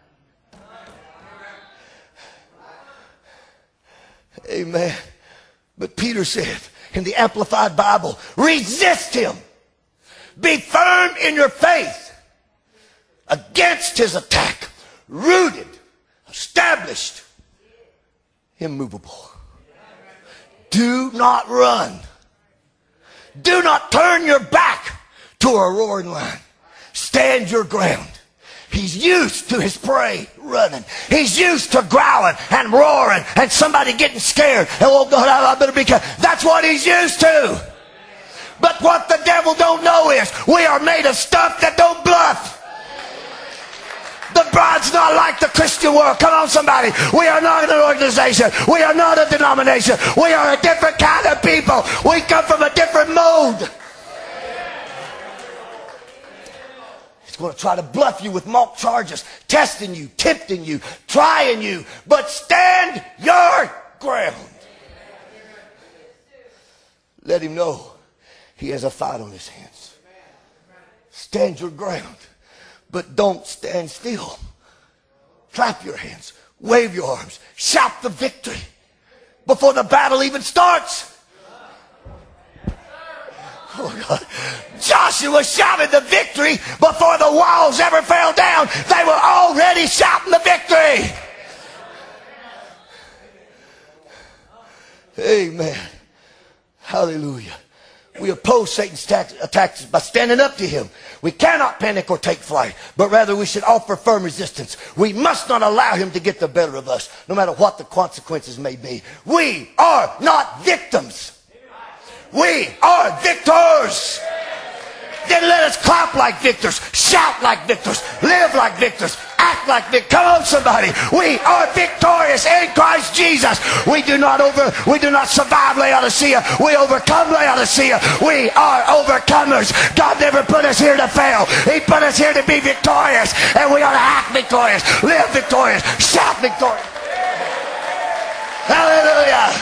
Amen. But Peter said in the Amplified Bible, resist him. Be firm in your faith against his attack. Rooted, established, immovable. Do not run. Do not turn your back to a roaring lion. Stand your ground. He's used to his prey running. He's used to growling and roaring and somebody getting scared. And oh God, I better be careful. That's what he's used to. But what the devil don't know is we are made of stuff that don't bluff. The bride's not like the Christian world. Come on, somebody. We are not an organization. We are not a denomination. We are a different kind of people. We come from a different mode. He's going to try to bluff you with mock charges, testing you, tempting you, trying you. But stand your ground. Let him know he has a fight on his hands. Stand your ground. But don't stand still. Clap your hands. Wave your arms. Shout the victory before the battle even starts. Oh God. Joshua shouted the victory before the walls ever fell down. They were already shouting the victory. Amen. Hallelujah. We oppose Satan's attacks by standing up to him. We cannot panic or take flight, but rather we should offer firm resistance. We must not allow him to get the better of us, no matter what the consequences may be. We are not victims. We are victors. Then let us clap like victors, shout like victors, live like victors, act like victors. Come on, somebody. We are victorious in Christ Jesus. We do not over, we do not survive Laodicea. We overcome Laodicea. We are overcomers. God never put us here to fail. He put us here to be victorious, and we are to act victorious, live victorious, shout victorious. Hallelujah.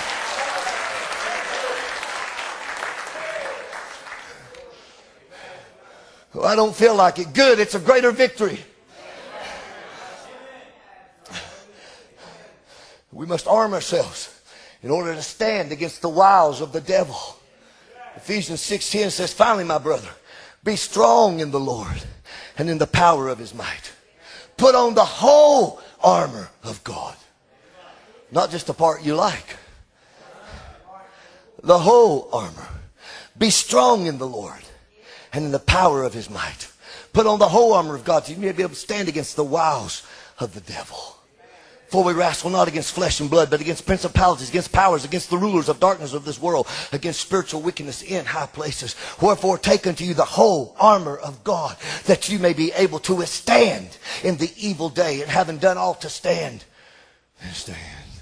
Well, I don't feel like it. Good. It's a greater victory. We must arm ourselves in order to stand against the wiles of the devil. Ephesians six ten says, finally, my brother, be strong in the Lord and in the power of his might. Put on the whole armor of God. Not just the part you like. The whole armor. Be strong in the Lord and in the power of his might. Put on the whole armor of God so you may be able to stand against the wiles of the devil. For we wrestle not against flesh and blood, but against principalities, against powers, against the rulers of darkness of this world, against spiritual wickedness in high places. Wherefore take unto you the whole armor of God, that you may be able to withstand in the evil day, and having done all to stand, stand.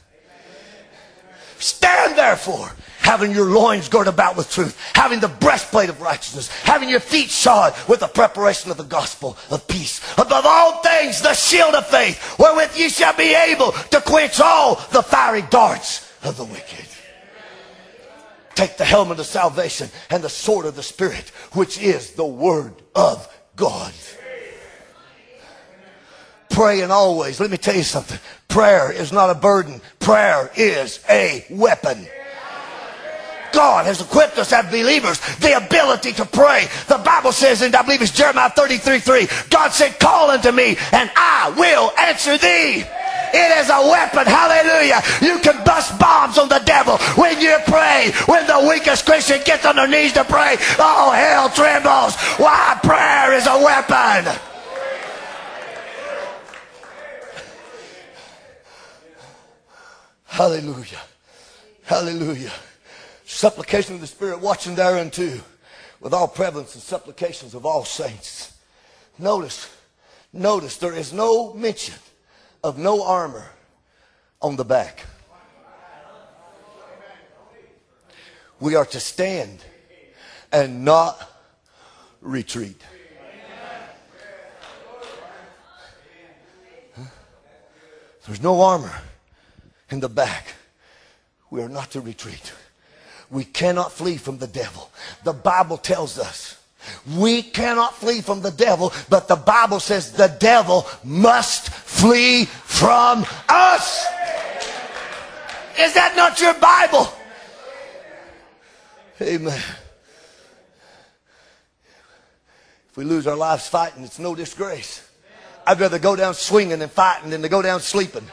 Stand therefore, having your loins girt about with truth, having the breastplate of righteousness, having your feet shod with the preparation of the gospel of peace. Above all things, the shield of faith, wherewith ye shall be able to quench all the fiery darts of the wicked. Take the helmet of salvation and the sword of the Spirit, which is the word of God. Praying always. Let me tell you something. Prayer is not a burden. Prayer is a weapon. God has equipped us as believers the ability to pray. The Bible says, and I believe it's Jeremiah thirty-three three, God said, call unto me and I will answer thee. It is a weapon. Hallelujah. You can bust bombs on the devil when you pray. When the weakest Christian gets on their knees to pray, all hell trembles. Why? Prayer is a weapon. Hallelujah. Hallelujah. Supplication of the Spirit, watching thereunto with all prevalence and supplications of all saints. Notice, notice there is no mention of no armor on the back. We are to stand and not retreat. Huh? There's no armor in the back. We are not to retreat. We cannot flee from the devil. The Bible tells us we cannot flee from the devil, but the Bible says the devil must flee from us. Is that not your Bible? Amen. If we lose our lives fighting, it's no disgrace. I'd rather go down swinging and fighting than to go down sleeping.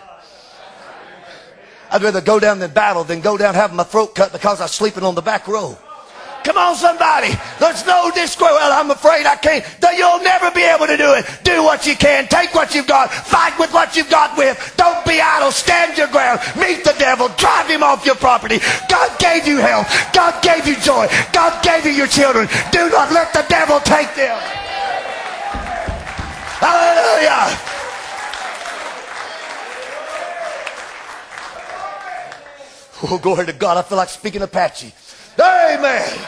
I'd rather go down in battle than go down having my throat cut because I'm sleeping on the back row. Come on, somebody. There's no disgrace. Well, I'm afraid I can't. You'll never be able to do it. Do what you can. Take what you've got. Fight with what you've got with. Don't be idle. Stand your ground. Meet the devil. Drive him off your property. God gave you health. God gave you joy. God gave you your children. Do not let the devil take them. Hallelujah. Oh, glory to God. I feel like speaking Apache. Amen.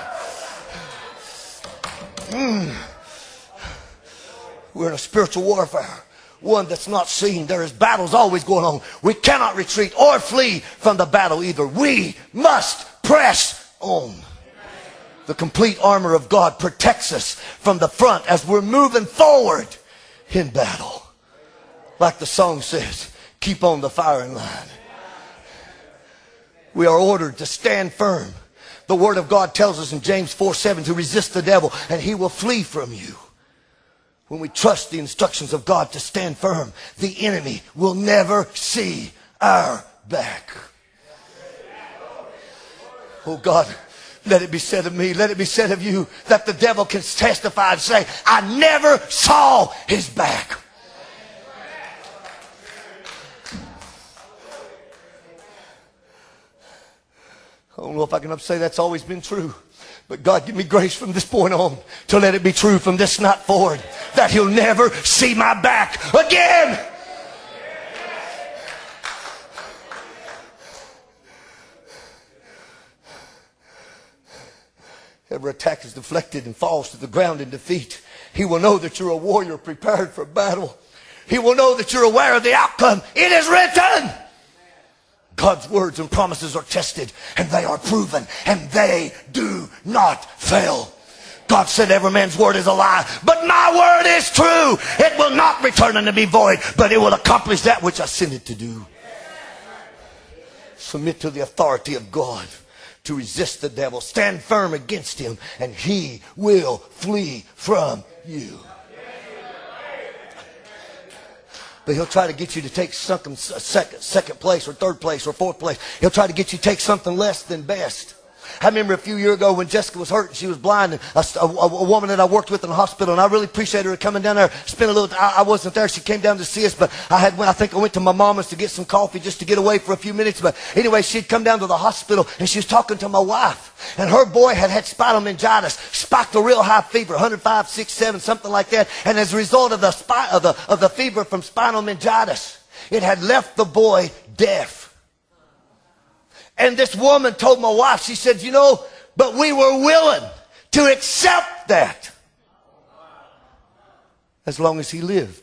Mm. We're in a spiritual warfare. One that's not seen. There is battles always going on. We cannot retreat or flee from the battle either. We must press on. The complete armor of God protects us from the front as we're moving forward in battle. Like the song says, keep on the firing line. We are ordered to stand firm. The Word of God tells us in James four seven to resist the devil and he will flee from you. When we trust the instructions of God to stand firm, the enemy will never see our back. Oh God, let it be said of me, let it be said of you, that the devil can testify and say, I never saw his back. I don't know if I can say that's always been true. But God, give me grace from this point on to let it be true from this night forward that he'll never see my back again. Every attack is deflected and falls to the ground in defeat. He will know that you're a warrior prepared for battle. He will know that you're aware of the outcome. It is written. God's words and promises are tested and they are proven and they do not fail. God said every man's word is a lie, but my word is true. It will not return unto me void, but it will accomplish that which I sent it to do. Submit to the authority of God. To resist the devil, stand firm against him, and he will flee from you. But he'll try to get you to take something second, second place or third place or fourth place. He'll try to get you to take something less than best. I remember a few years ago when Jessica was hurt and she was blind, and a, a, a woman that I worked with in the hospital, and I really appreciate her coming down there, spend a little. I, I wasn't there; she came down to see us, but I had. I think I went to my mama's to get some coffee just to get away for a few minutes. But anyway, she'd come down to the hospital and she was talking to my wife, and her boy had had spinal meningitis, spiked a real high fever, one oh five, six, seven, something like that, and as a result of the spi- of the of the fever from spinal meningitis, it had left the boy deaf. And this woman told my wife, she said, you know, but we were willing to accept that as long as he lived.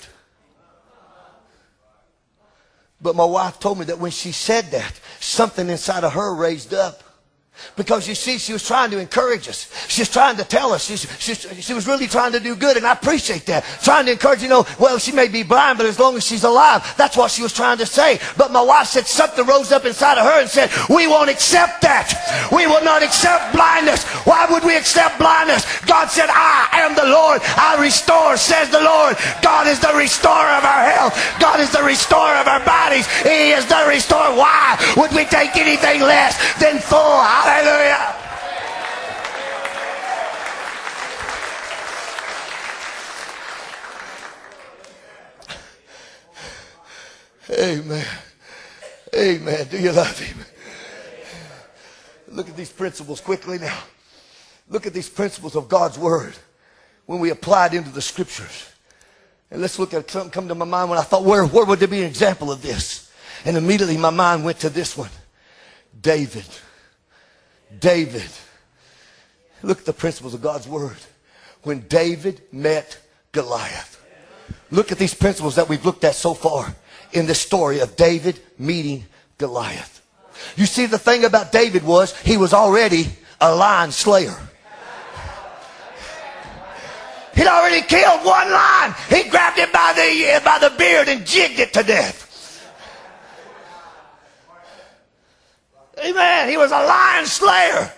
But my wife told me that when she said that, something inside of her raised up. Because you see, she was trying to encourage us. She was trying to tell us. She, she, she was really trying to do good, and I appreciate that. Trying to encourage, you know, well, she may be blind, but as long as she's alive, that's what she was trying to say. But my wife said something rose up inside of her and said, we won't accept that. We will not accept blindness. Why would we accept blindness? God said, I am the Lord. I restore, says the Lord. God is the restorer of our health. God is the restorer of our bodies. He is the restorer. Why would we take anything less than full? Hallelujah. Amen. Amen. Do you love him? Look at these principles quickly now. Look at these principles of God's word when we apply it into the scriptures. And let's look at something come to my mind when I thought, where, where would there be an example of this? And immediately my mind went to this one. David. David. Look at the principles of God's word. When David met Goliath. Look at these principles that we've looked at so far in the story of David meeting Goliath. You see, the thing about David was he was already a lion slayer. He'd already killed one lion. He grabbed it by the, by the beard and jigged it to death. Amen. He was a lion slayer.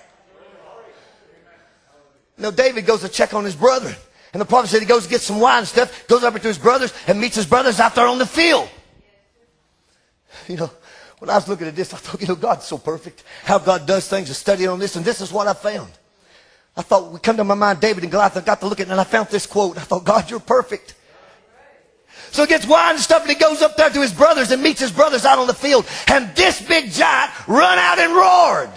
Now David goes to check on his brother. And the prophet said he goes to get some wine and stuff, goes over to his brothers and meets his brothers out there on the field. You know, when I was looking at this, I thought, you know, God's so perfect. How God does things and studying on this. And this is what I found. I thought, we come to my mind, David and Goliath. I got to look at it and I found this quote. I thought, God, you're perfect. So he gets wine and stuff and he goes up there to his brothers and meets his brothers out on the field. And this big giant run out and roared.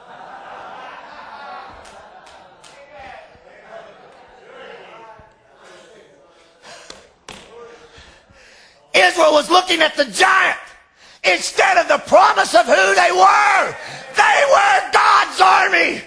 Israel was looking at the giant instead of the promise of who they were. They were God's army.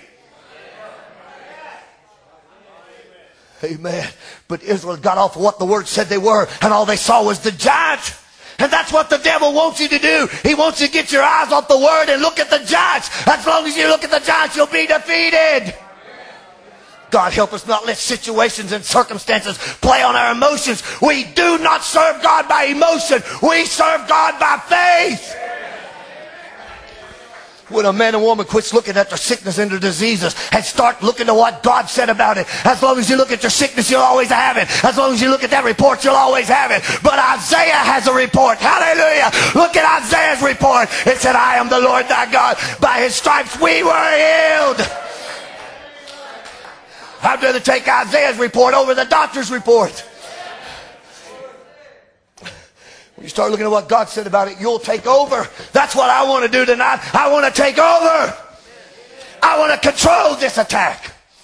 Amen. But Israel got off of what the word said they were, and all they saw was the giant. And that's what the devil wants you to do. He wants you to get your eyes off the word and look at the giants. As long as you look at the giants, you'll be defeated. God help us not let situations and circumstances play on our emotions. We do not serve God by emotion. We serve God by faith. When a man and woman quits looking at their sickness and their diseases and start looking to what God said about it. As long as you look at your sickness, you'll always have it. As long as you look at that report, you'll always have it. But Isaiah has a report. Hallelujah. Look at Isaiah's report. It said, I am the Lord thy God. By his stripes we were healed. I'd rather take Isaiah's report over the doctor's report. When you start looking at what God said about it, you'll take over. That's what I want to do tonight. I want to take over. I want to control this attack.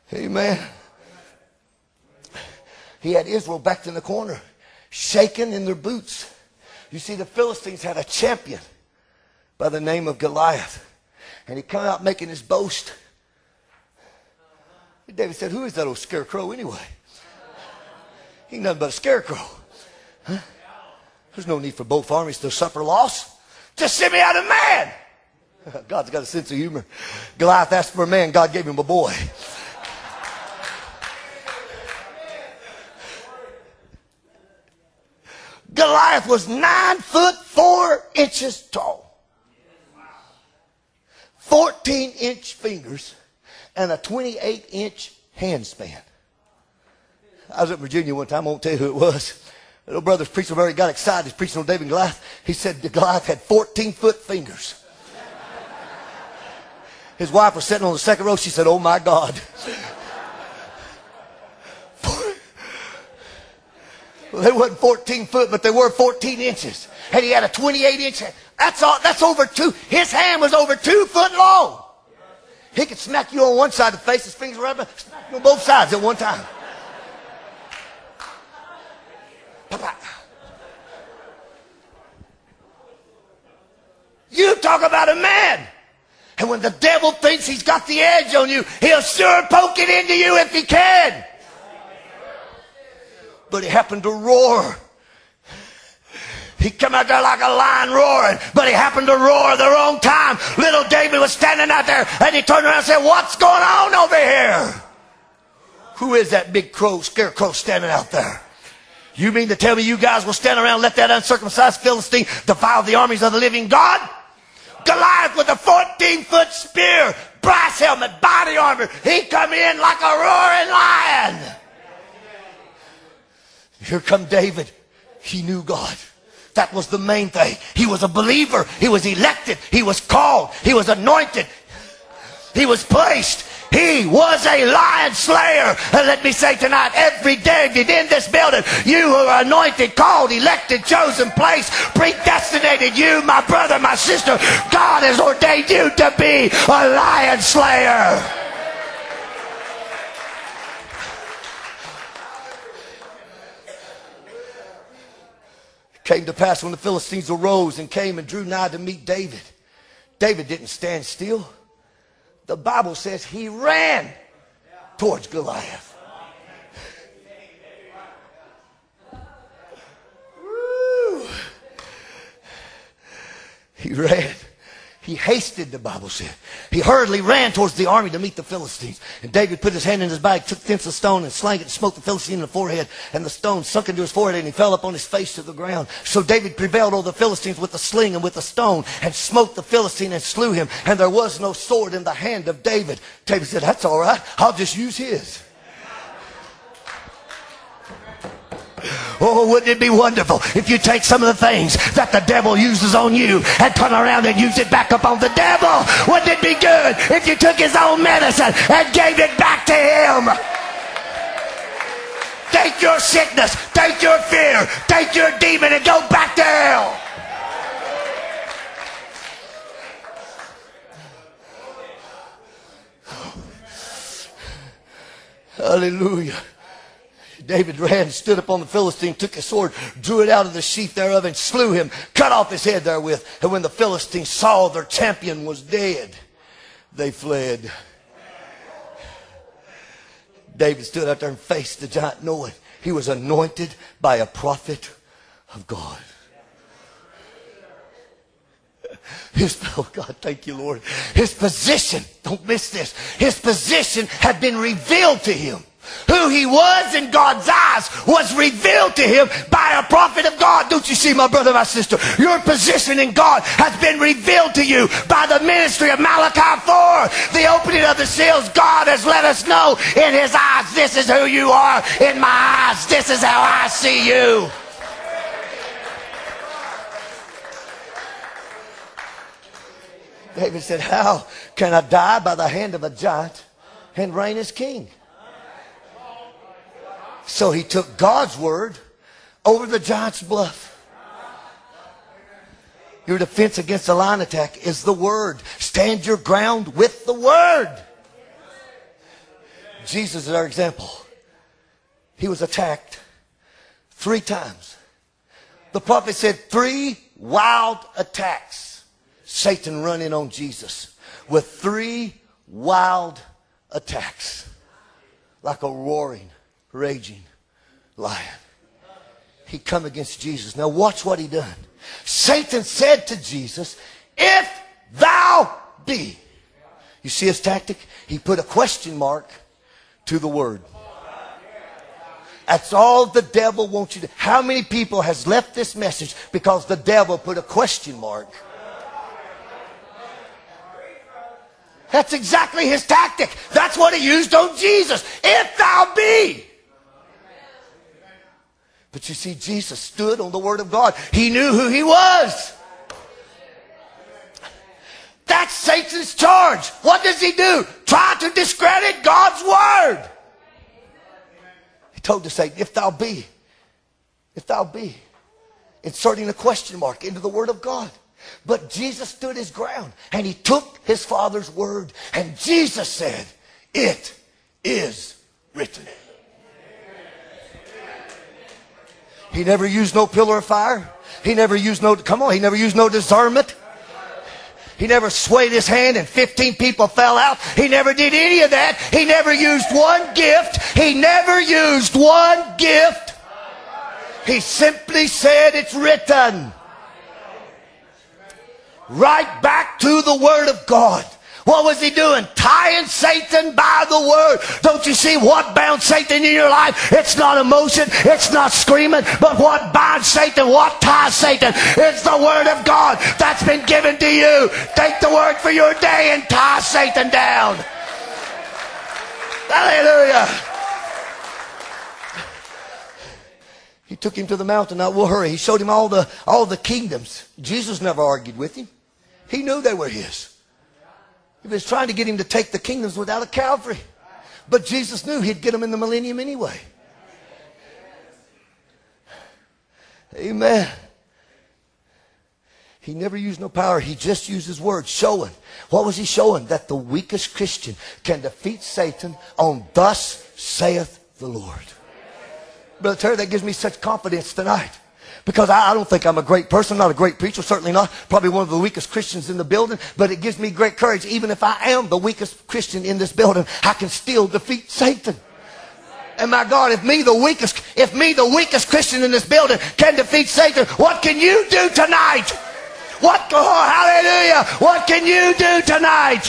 Amen. He had Israel backed in the corner, shaking in their boots. You see, the Philistines had a champion by the name of Goliath. And he come out making his boast. David said, who is that old scarecrow anyway? He ain't nothing but a scarecrow. Huh? There's no need for both armies to suffer loss. Just send me out a man. God's got a sense of humor. Goliath asked for a man. God gave him a boy. Goliath was nine foot four inches tall. fourteen inch fingers and a twenty-eight inch hand span. I was at Virginia one time. I won't tell you who it was. The little brother's preacher already got excited. He's preaching on David and Goliath. He said Goliath had fourteen foot fingers. His wife was sitting on the second row. She said, oh my God. Well, they wasn't fourteen foot, but they were fourteen inches. And he had a twenty-eight inch hand. That's all. That's over two. His hand was over two foot long. He could smack you on one side of the face. His fingers were up, smack you on both sides at one time. You talk about a man. And when the devil thinks he's got the edge on you, he'll sure poke it into you if he can. But he happened to roar. He come out there like a lion roaring, but he happened to roar at the wrong time. Little David was standing out there, and he turned around and said, what's going on over here? Who is that big crow, scarecrow standing out there? You mean to tell me you guys will stand around and let that uncircumcised Philistine defile the armies of the living God? Goliath with a fourteen foot spear, brass helmet, body armor. He come in like a roaring lion. Here come David. He knew God. That was the main thing. He was a believer. He was elected. He was called. He was anointed. He was placed. He was a lion slayer. And let me say tonight, every David in this building, you who are anointed, called, elected, chosen, placed, predestinated, you, my brother, my sister, God has ordained you to be a lion slayer. It came to pass when the Philistines arose and came and drew nigh to meet David. David didn't stand still. The Bible says he ran towards Goliath. Woo. He ran. He hasted, the Bible said. He hurriedly ran towards the army to meet the Philistines. And David put his hand in his bag, took thence a stone and slang it and smote the Philistine in the forehead. And the stone sunk into his forehead and he fell upon his face to the ground. So David prevailed over the Philistines with the sling and with the stone and smote the Philistine and slew him. And there was no sword in the hand of David. David said, that's all right. I'll just use his. Oh, wouldn't it be wonderful if you take some of the things that the devil uses on you and turn around and use it back up on the devil? Wouldn't it be good if you took his own medicine and gave it back to him? Take your sickness, take your fear, take your demon and go back to hell. Hallelujah. David ran, stood upon the Philistine, took his sword, drew it out of the sheath thereof, and slew him, cut off his head therewith. And when the Philistines saw their champion was dead, they fled. David stood out there and faced the giant, knowing he was anointed by a prophet of God. His, oh God, thank you, Lord. His position, don't miss this, his position had been revealed to him. Who he was in God's eyes was revealed to him by a prophet of God. Don't you see, my brother, my sister? Your position in God has been revealed to you by the ministry of Malachi four. The opening of the seals, God has let us know in his eyes, this is who you are. In my eyes, this is how I see you. David said, how can I die by the hand of a giant and reign as king? So he took God's word over the giant's bluff. Your defense against a lion attack is the word. Stand your ground with the word. Jesus is our example. He was attacked three times. The prophet said three wild attacks. Satan run in on Jesus with three wild attacks. Like a roaring, raging lion. He come against Jesus. Now watch what he done. Satan said to Jesus, if thou be. You see his tactic? He put a question mark to the word. That's all the devil wants you to. How many people has left this message because the devil put a question mark? That's exactly his tactic. That's what he used on Jesus. If thou be. But you see, Jesus stood on the word of God. He knew who he was. That's Satan's charge. What does he do? Try to discredit God's word. He told to Satan, if thou be. If thou be. Inserting a question mark into the word of God. But Jesus stood his ground and he took his Father's word. And Jesus said, it is written. He never used no pillar of fire. He never used no, come on, he never used no discernment. He never swayed his hand and fifteen people fell out. He never did any of that. He never used one gift. He never used one gift. He simply said, it's written. Right back to the word of God. What was he doing? Tying Satan by the word. Don't you see what bound Satan in your life? It's not emotion. It's not screaming. But what binds Satan? What ties Satan? It's the word of God that's been given to you. Take the word for your day and tie Satan down. Hallelujah. He took him to the mountain. Now we'll hurry. He showed him all the, all the kingdoms. Jesus never argued with him. He knew they were his. He was trying to get him to take the kingdoms without a Calvary. But Jesus knew he'd get them in the millennium anyway. Amen. He never used no power. He just used his word, showing. What was he showing? That the weakest Christian can defeat Satan on thus saith the Lord. Brother Terry, that gives me such confidence tonight. Because I, I don't think I'm a great person, not a great preacher, certainly not. Probably one of the weakest Christians in the building. But it gives me great courage. Even if I am the weakest Christian in this building, I can still defeat Satan. And my God, if me the weakest, if me the weakest Christian in this building can defeat Satan, what can you do tonight? What, oh, hallelujah, what can you do tonight?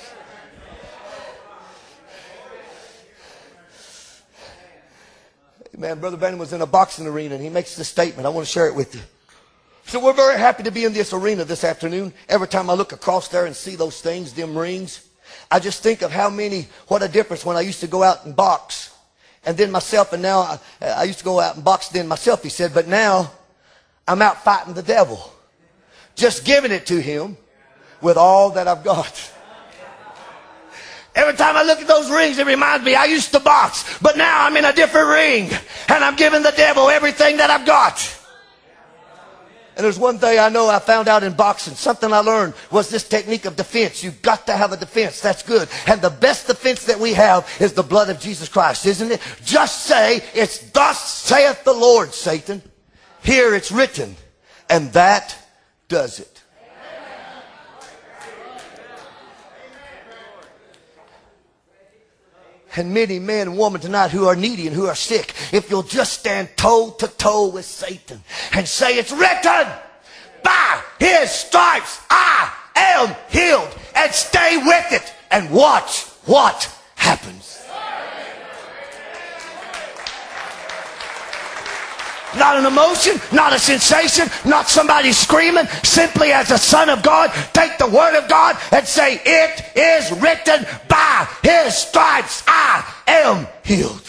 Man, Brother Brandon was in a boxing arena and he makes this statement. I want to share it with you. So we're very happy to be in this arena this afternoon. Every time I look across there and see those things, them rings, I just think of how many, what a difference when I used to go out and box. And then myself, and now I, I used to go out and box then myself, he said, but now I'm out fighting the devil. Just giving it to him with all that I've got. Every time I look at those rings, it reminds me I used to box, but now I'm in a different ring, and I'm giving the devil everything that I've got. And there's one thing I know I found out in boxing. Something I learned was this technique of defense. You've got to have a defense. That's good. And the best defense that we have is the blood of Jesus Christ, isn't it? Just say, it's thus saith the Lord, Satan. Here it's written, and that does it. And many men and women tonight who are needy and who are sick, if you'll just stand toe to toe with Satan and say, it's written, by his stripes I am healed, and stay with it and watch what happens. Not an emotion, not a sensation, not somebody screaming. Simply as a son of God, take the word of God and say, it is written, by his stripes I am healed.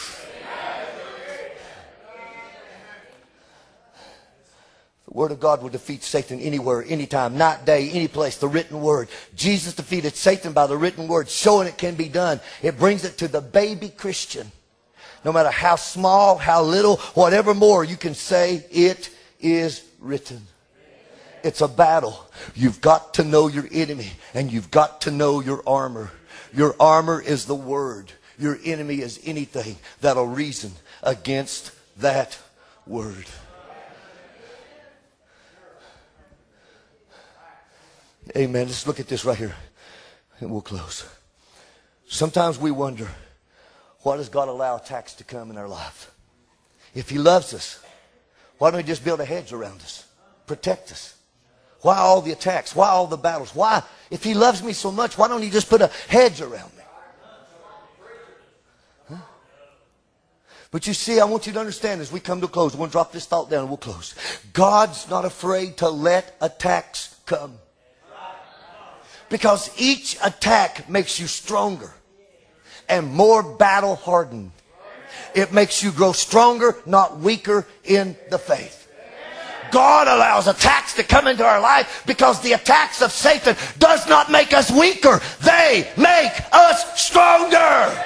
The word of God will defeat Satan anywhere, anytime, night, day, any place, the written word. Jesus defeated Satan by the written word, showing it can be done. It brings it to the baby Christian. No matter how small, how little, whatever more, you can say, it is written. It's a battle. You've got to know your enemy, and you've got to know your armor. Your armor is the word. Your enemy is anything that'll reason against that word. Amen. Let's look at this right here and we'll close. Sometimes we wonder, why does God allow attacks to come in our life? If He loves us, why don't He just build a hedge around us? Protect us. Why all the attacks? Why all the battles? Why, if He loves me so much, why don't He just put a hedge around me? Huh? But you see, I want you to understand as we come to a close, we'll drop this thought down and we'll close. God's not afraid to let attacks come. Because each attack makes you stronger and more battle hardened. It makes you grow stronger, not weaker in the faith. God allows attacks to come into our life because the attacks of Satan does not make us weaker. They make us stronger.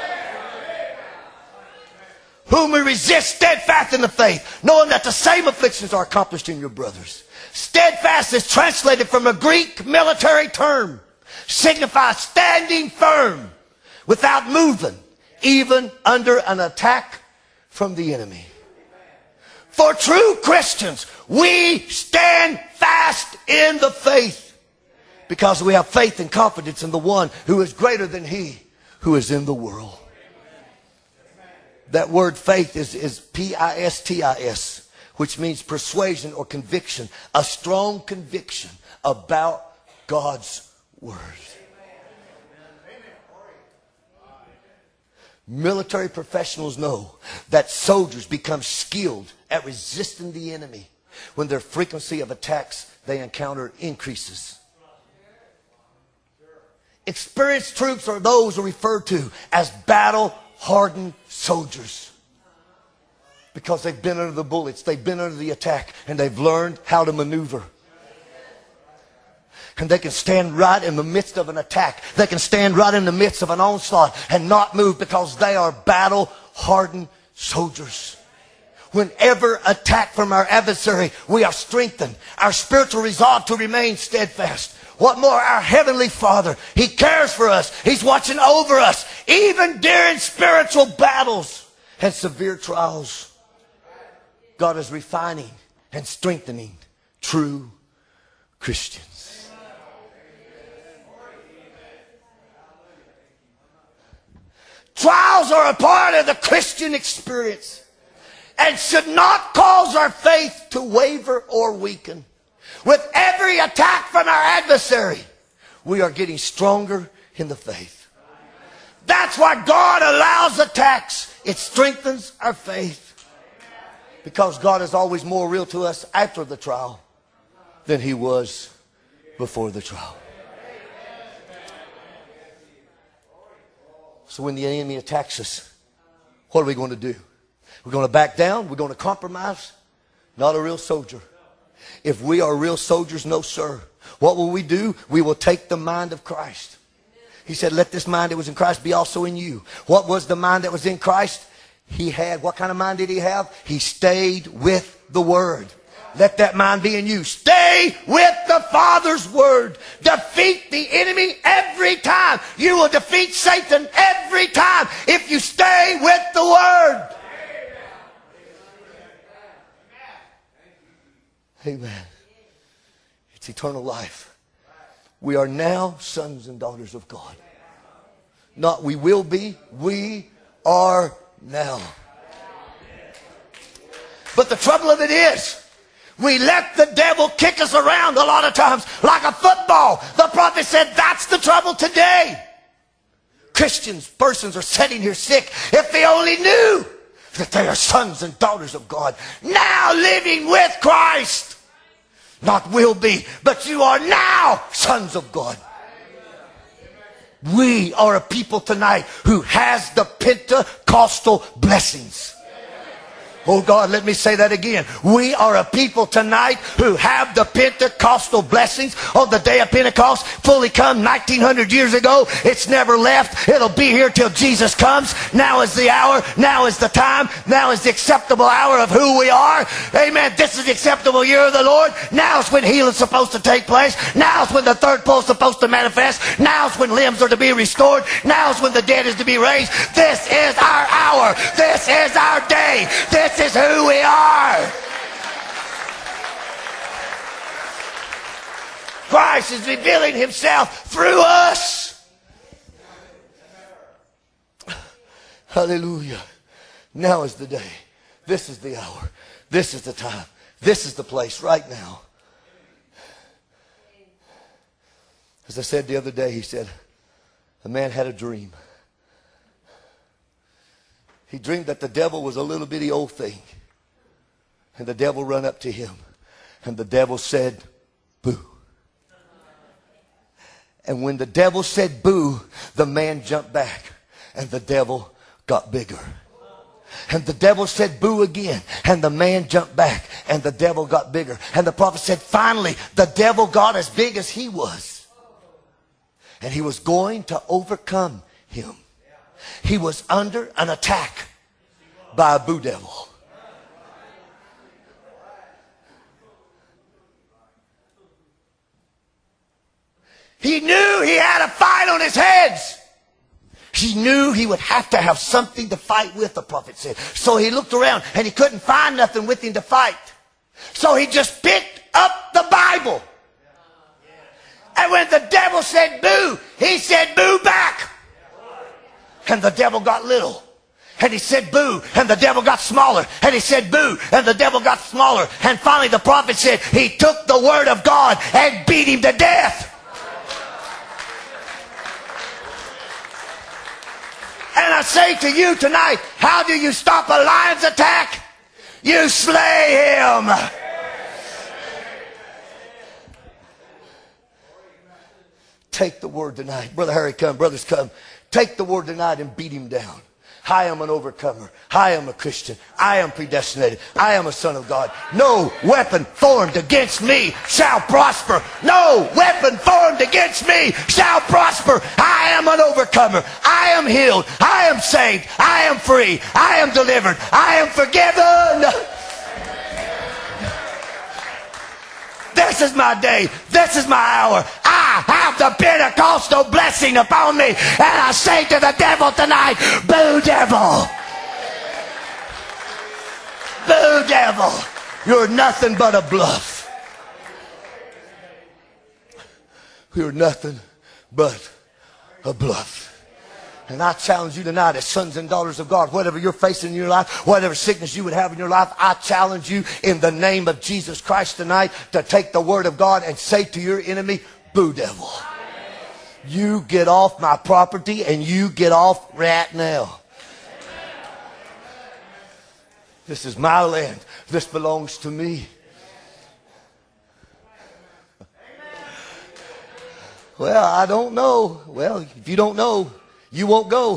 Whom we resist steadfast in the faith, knowing that the same afflictions are accomplished in your brothers. Steadfast is translated from a Greek military term. Signifies standing firm without moving, even under an attack from the enemy. For true Christians, we stand fast in the faith because we have faith and confidence in the one who is greater than he who is in the world. That word faith is, is P I S T I S, which means persuasion or conviction, a strong conviction about God's word. Military professionals know that soldiers become skilled at resisting the enemy when their frequency of attacks they encounter increases. Experienced troops are those who are referred to as battle-hardened soldiers because they've been under the bullets, they've been under the attack, and they've learned how to maneuver. And they can stand right in the midst of an attack. They can stand right in the midst of an onslaught and not move because they are battle-hardened soldiers. Whenever attacked from our adversary, we are strengthened. Our spiritual resolve to remain steadfast. What more? Our Heavenly Father, He cares for us. He's watching over us, even during spiritual battles and severe trials. God is refining and strengthening true Christians. Trials are a part of the Christian experience and should not cause our faith to waver or weaken. With every attack from our adversary, we are getting stronger in the faith. That's why God allows attacks. It strengthens our faith. Because God is always more real to us after the trial than He was before the trial. So when the enemy attacks us, what are we going to do? We're going to back down? We're going to compromise? Not a real soldier. If we are real soldiers, no sir. What will we do? We will take the mind of Christ. He said, let this mind that was in Christ be also in you. What was the mind that was in Christ? He had, what kind of mind did he have? He stayed with the Word. Let that mind be in you. Stay with the Father's Word. Defeat the enemy every time. You will defeat Satan every time if you stay with the Word. Amen. It's eternal life. We are now sons and daughters of God. Not we will be, we are now. But the trouble of it is, we let the devil kick us around a lot of times like a football. The prophet said that's the trouble today. Christians, persons are sitting here sick. If they only knew that they are sons and daughters of God, now living with Christ. Not will be, but you are now sons of God. We are a people tonight who has the Pentecostal blessings. Oh God, let me say that again. We are a people tonight who have the Pentecostal blessings on the day of Pentecost. Fully come nineteen hundred years ago. It's never left. It'll be here till Jesus comes. Now is the hour. Now is the time. Now is the acceptable hour of who we are. Amen. This is the acceptable year of the Lord. Now is when healing is supposed to take place. Now is when the third pole is supposed to manifest. Now is when limbs are to be restored. Now is when the dead is to be raised. This is our hour. This is our day. This This is who we are. Christ is revealing himself through us. Hallelujah. Now is the day. This is the hour. This is the time. This is the place right now. As I said the other day, he said, a man had a dream. He dreamed that the devil was a little bitty old thing. And the devil ran up to him. And the devil said, boo. And when the devil said boo, the man jumped back. And the devil got bigger. And the devil said boo again. And the man jumped back. And the devil got bigger. And the prophet said, finally, the devil got as big as he was. And he was going to overcome him. He was under an attack by a boo devil. He knew he had a fight on his hands. He knew he would have to have something to fight with, the prophet said. So he looked around and he couldn't find nothing with him to fight. So he just picked up the Bible. And when the devil said boo, he said boo back. And the devil got little. And he said boo. And the devil got smaller. And he said boo. And the devil got smaller. And finally the prophet said he took the word of God and beat him to death. And I say to you tonight, how do you stop a lion's attack? You slay him. Take the word tonight. Brother Harry, come. Brothers, come. Take the word tonight and beat him down. I am an overcomer. I am a Christian. I am predestinated. I am a son of God. No weapon formed against me shall prosper. No weapon formed against me shall prosper. I am an overcomer. I am healed. I am saved. I am free. I am delivered. I am forgiven. This is my day. This is my hour. I have the Pentecostal blessing upon me. And I say to the devil tonight, boo devil. Boo devil. You're nothing but a bluff. You're nothing but a bluff. And I challenge you tonight as sons and daughters of God, whatever you're facing in your life, whatever sickness you would have in your life, I challenge you in the name of Jesus Christ tonight to take the word of God and say to your enemy, boo devil. You get off my property and you get off right now. This is my land. This belongs to me. Well, I don't know. Well, if you don't know, you won't go.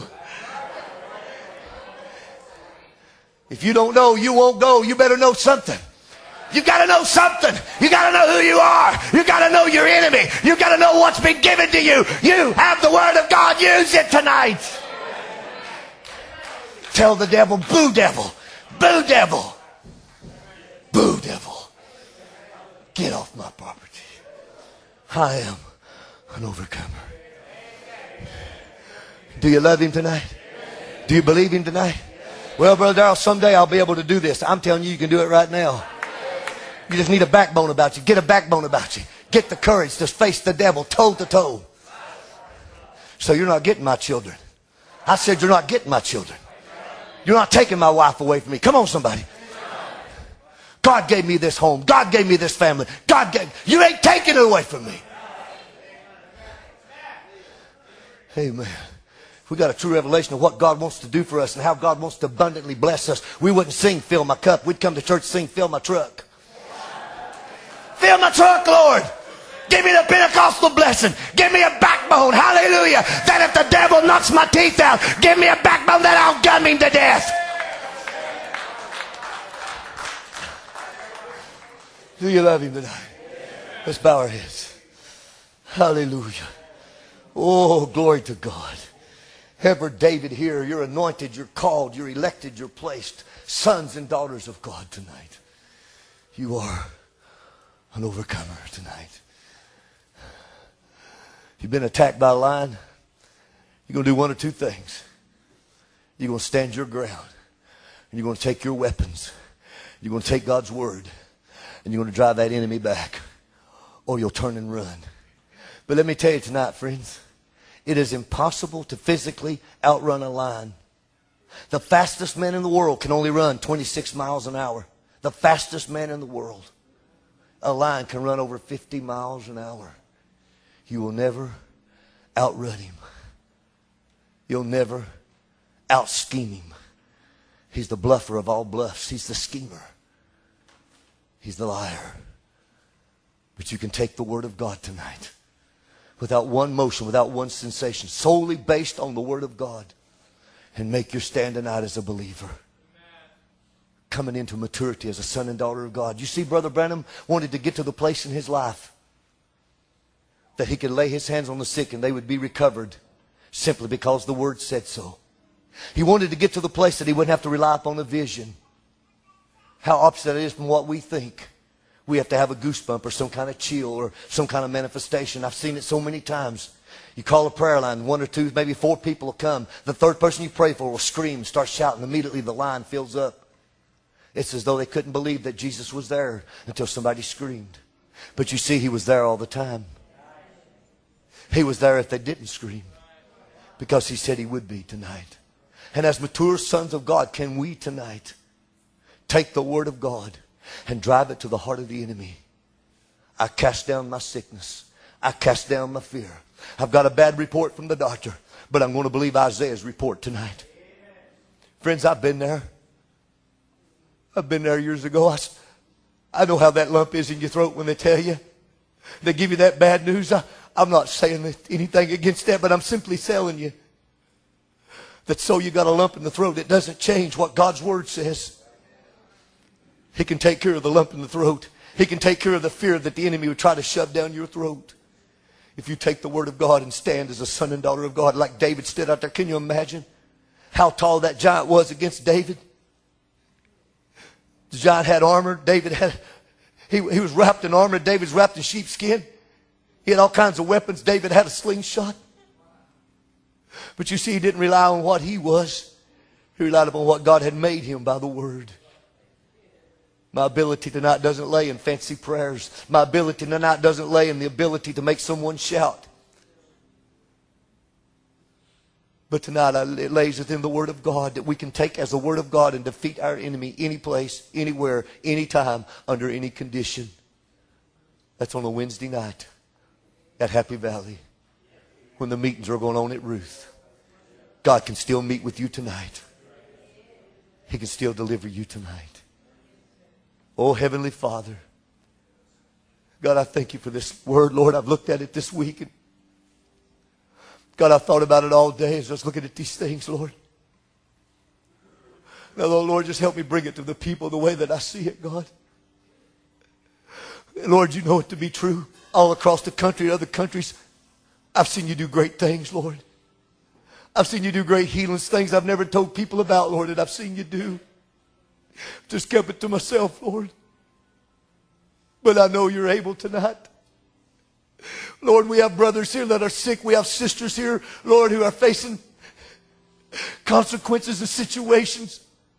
If you don't know, you won't go. You better know something. You got to know something. You got to know who you are. You got to know your enemy. You got to know what's been given to you. You have the word of God. Use it tonight. Tell the devil, boo devil. Boo devil. Boo devil. Get off my property. I am an overcomer. Do you love him tonight? Do you believe him tonight? Well, Brother Darrell, someday I'll be able to do this. I'm telling you, you can do it right now. You just need a backbone about you. Get a backbone about you. Get the courage to face the devil toe to toe. So you're not getting my children. I said you're not getting my children. You're not taking my wife away from me. Come on, somebody. God gave me this home. God gave me this family. God gave. You ain't taking it away from me. Amen. If we got a true revelation of what God wants to do for us and how God wants to abundantly bless us, we wouldn't sing fill my cup. We'd come to church and sing fill my truck. Fill my truck, Lord. Give me the Pentecostal blessing. Give me a backbone. Hallelujah. That if the devil knocks my teeth out, give me a backbone that I'll gun him to death. Do you love him tonight? Let's bow our heads. Hallelujah. Oh, glory to God. Ever David here, you're anointed, you're called, you're elected, you're placed. Sons and daughters of God tonight. You are an overcomer tonight. You've been attacked by a lion. You're going to do one or two things. You're going to stand your ground. And you're going to take your weapons. You're going to take God's word. And you're going to drive that enemy back. Or you'll turn and run. But let me tell you tonight, friends. It is impossible to physically outrun a lion. The fastest man in the world can only run twenty-six miles an hour. The fastest man in the world. A lion can run over fifty miles an hour. You will never outrun him. You'll never out-scheme him. He's the bluffer of all bluffs. He's the schemer. He's the liar. But you can take the word of God tonight. Without one motion, without one sensation. Solely based on the word of God. And make your stand tonight as a believer. Coming into maturity as a son and daughter of God. You see, Brother Branham wanted to get to the place in his life that he could lay his hands on the sick and they would be recovered simply because the word said so. He wanted to get to the place that he wouldn't have to rely upon a vision. How opposite it is from what we think. We have to have a goosebump or some kind of chill or some kind of manifestation. I've seen it so many times. You call a prayer line, one or two, maybe four people will come. The third person you pray for will scream, start shouting. Immediately the line fills up. It's as though they couldn't believe that Jesus was there until somebody screamed. But you see, he was there all the time. He was there if they didn't scream. Because he said he would be tonight. And as mature sons of God, can we tonight take the word of God and drive it to the heart of the enemy? I cast down my sickness. I cast down my fear. I've got a bad report from the doctor, but I'm going to believe Isaiah's report tonight. Friends, I've been there. I've been there years ago. I, I know how that lump is in your throat when they tell you. They give you that bad news. I, I'm not saying anything against that, but I'm simply telling you that so you got a lump in the throat, it doesn't change what God's word says. He can take care of the lump in the throat. He can take care of the fear that the enemy would try to shove down your throat. If you take the word of God and stand as a son and daughter of God like David stood out there. Can you imagine how tall that giant was against David? The giant had armor. David had, he, he was wrapped in armor. David's wrapped in sheepskin. He had all kinds of weapons. David had a slingshot. But you see, he didn't rely on what he was. He relied upon what God had made him by the word. My ability tonight doesn't lay in fancy prayers. My ability tonight doesn't lay in the ability to make someone shout. But tonight it lays within the word of God that we can take as the word of God and defeat our enemy any place, anywhere, anytime, under any condition. That's on a Wednesday night at Happy Valley when the meetings are going on at Ruth. God can still meet with you tonight. He can still deliver you tonight. Oh, Heavenly Father, God, I thank you for this word, Lord. I've looked at it this week. And God, I've thought about it all day as I was looking at these things, Lord. Now, Lord, just help me bring it to the people the way that I see it, God. Lord, you know it to be true all across the country, other countries. I've seen you do great things, Lord. I've seen you do great healings, things I've never told people about, Lord, that I've seen you do. Just kept it to myself, Lord. But I know you're able tonight. Lord, we have brothers here that are sick. We have sisters here, Lord, who are facing consequences of situations.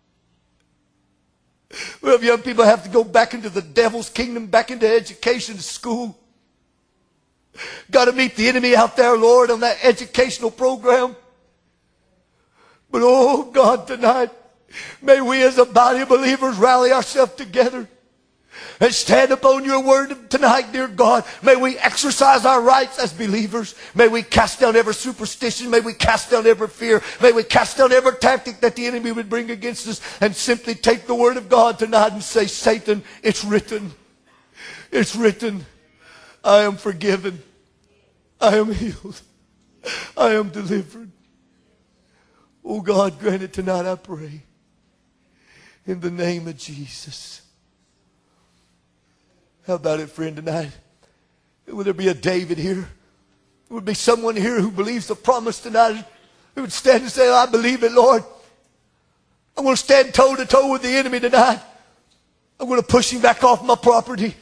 We have young people who have to go back into the devil's kingdom, back into education, school. Got to meet the enemy out there, Lord, on that educational program. But oh, God, tonight, may we as a body of believers rally ourselves together and stand upon your word tonight, dear God. May we exercise our rights as believers. May we cast down every superstition. May we cast down every fear. May we cast down every tactic that the enemy would bring against us and simply take the word of God tonight and say, Satan, it's written. It's written. I am forgiven. I am healed. I am delivered. Oh God, grant it tonight, I pray. In the name of Jesus. How about it, friend, tonight? Will there be a David here? Would be someone here who believes the promise tonight, who would stand and say, I believe it, Lord. I'm going to stand toe to toe with the enemy tonight. I'm going to push him back off my property.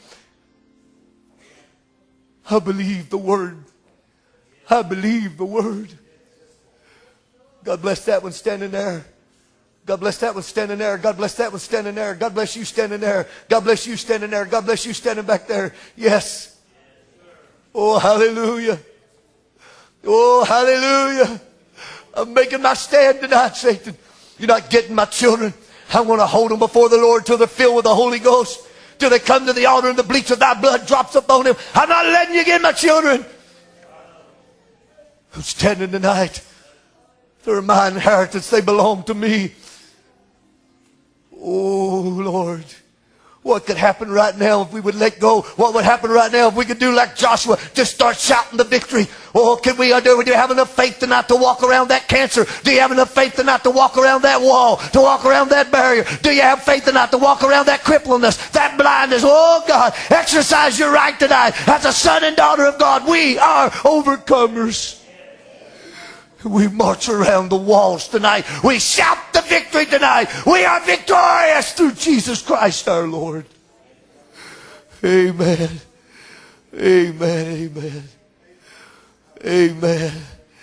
I believe the word. I believe the word. God bless that one standing there. God bless that one standing there. God bless that one standing there. God bless you standing there. God bless you standing there. God bless you standing back there. Yes. Oh, hallelujah. Oh, hallelujah. I'm making my stand tonight, Satan. You're not getting my children. I want to hold them before the Lord till they're filled with the Holy Ghost. Till they come to the altar and the bleach of thy blood drops upon them. I'm not letting you get my children. I'm standing tonight. They're my inheritance. They belong to me. Oh, Lord. What could happen right now if we would let go? What would happen right now if we could do like Joshua? Just start shouting the victory. Oh, can we do? Do you have enough faith tonight to walk around that cancer? Do you have enough faith tonight to walk around that wall? To walk around that barrier? Do you have faith tonight to walk around that crippleness? That blindness? Oh, God, exercise your right tonight. As a son and daughter of God, we are overcomers. We march around the walls tonight. We shout the victory tonight. We are victorious through Jesus Christ our Lord. Amen. Amen. Amen. Amen.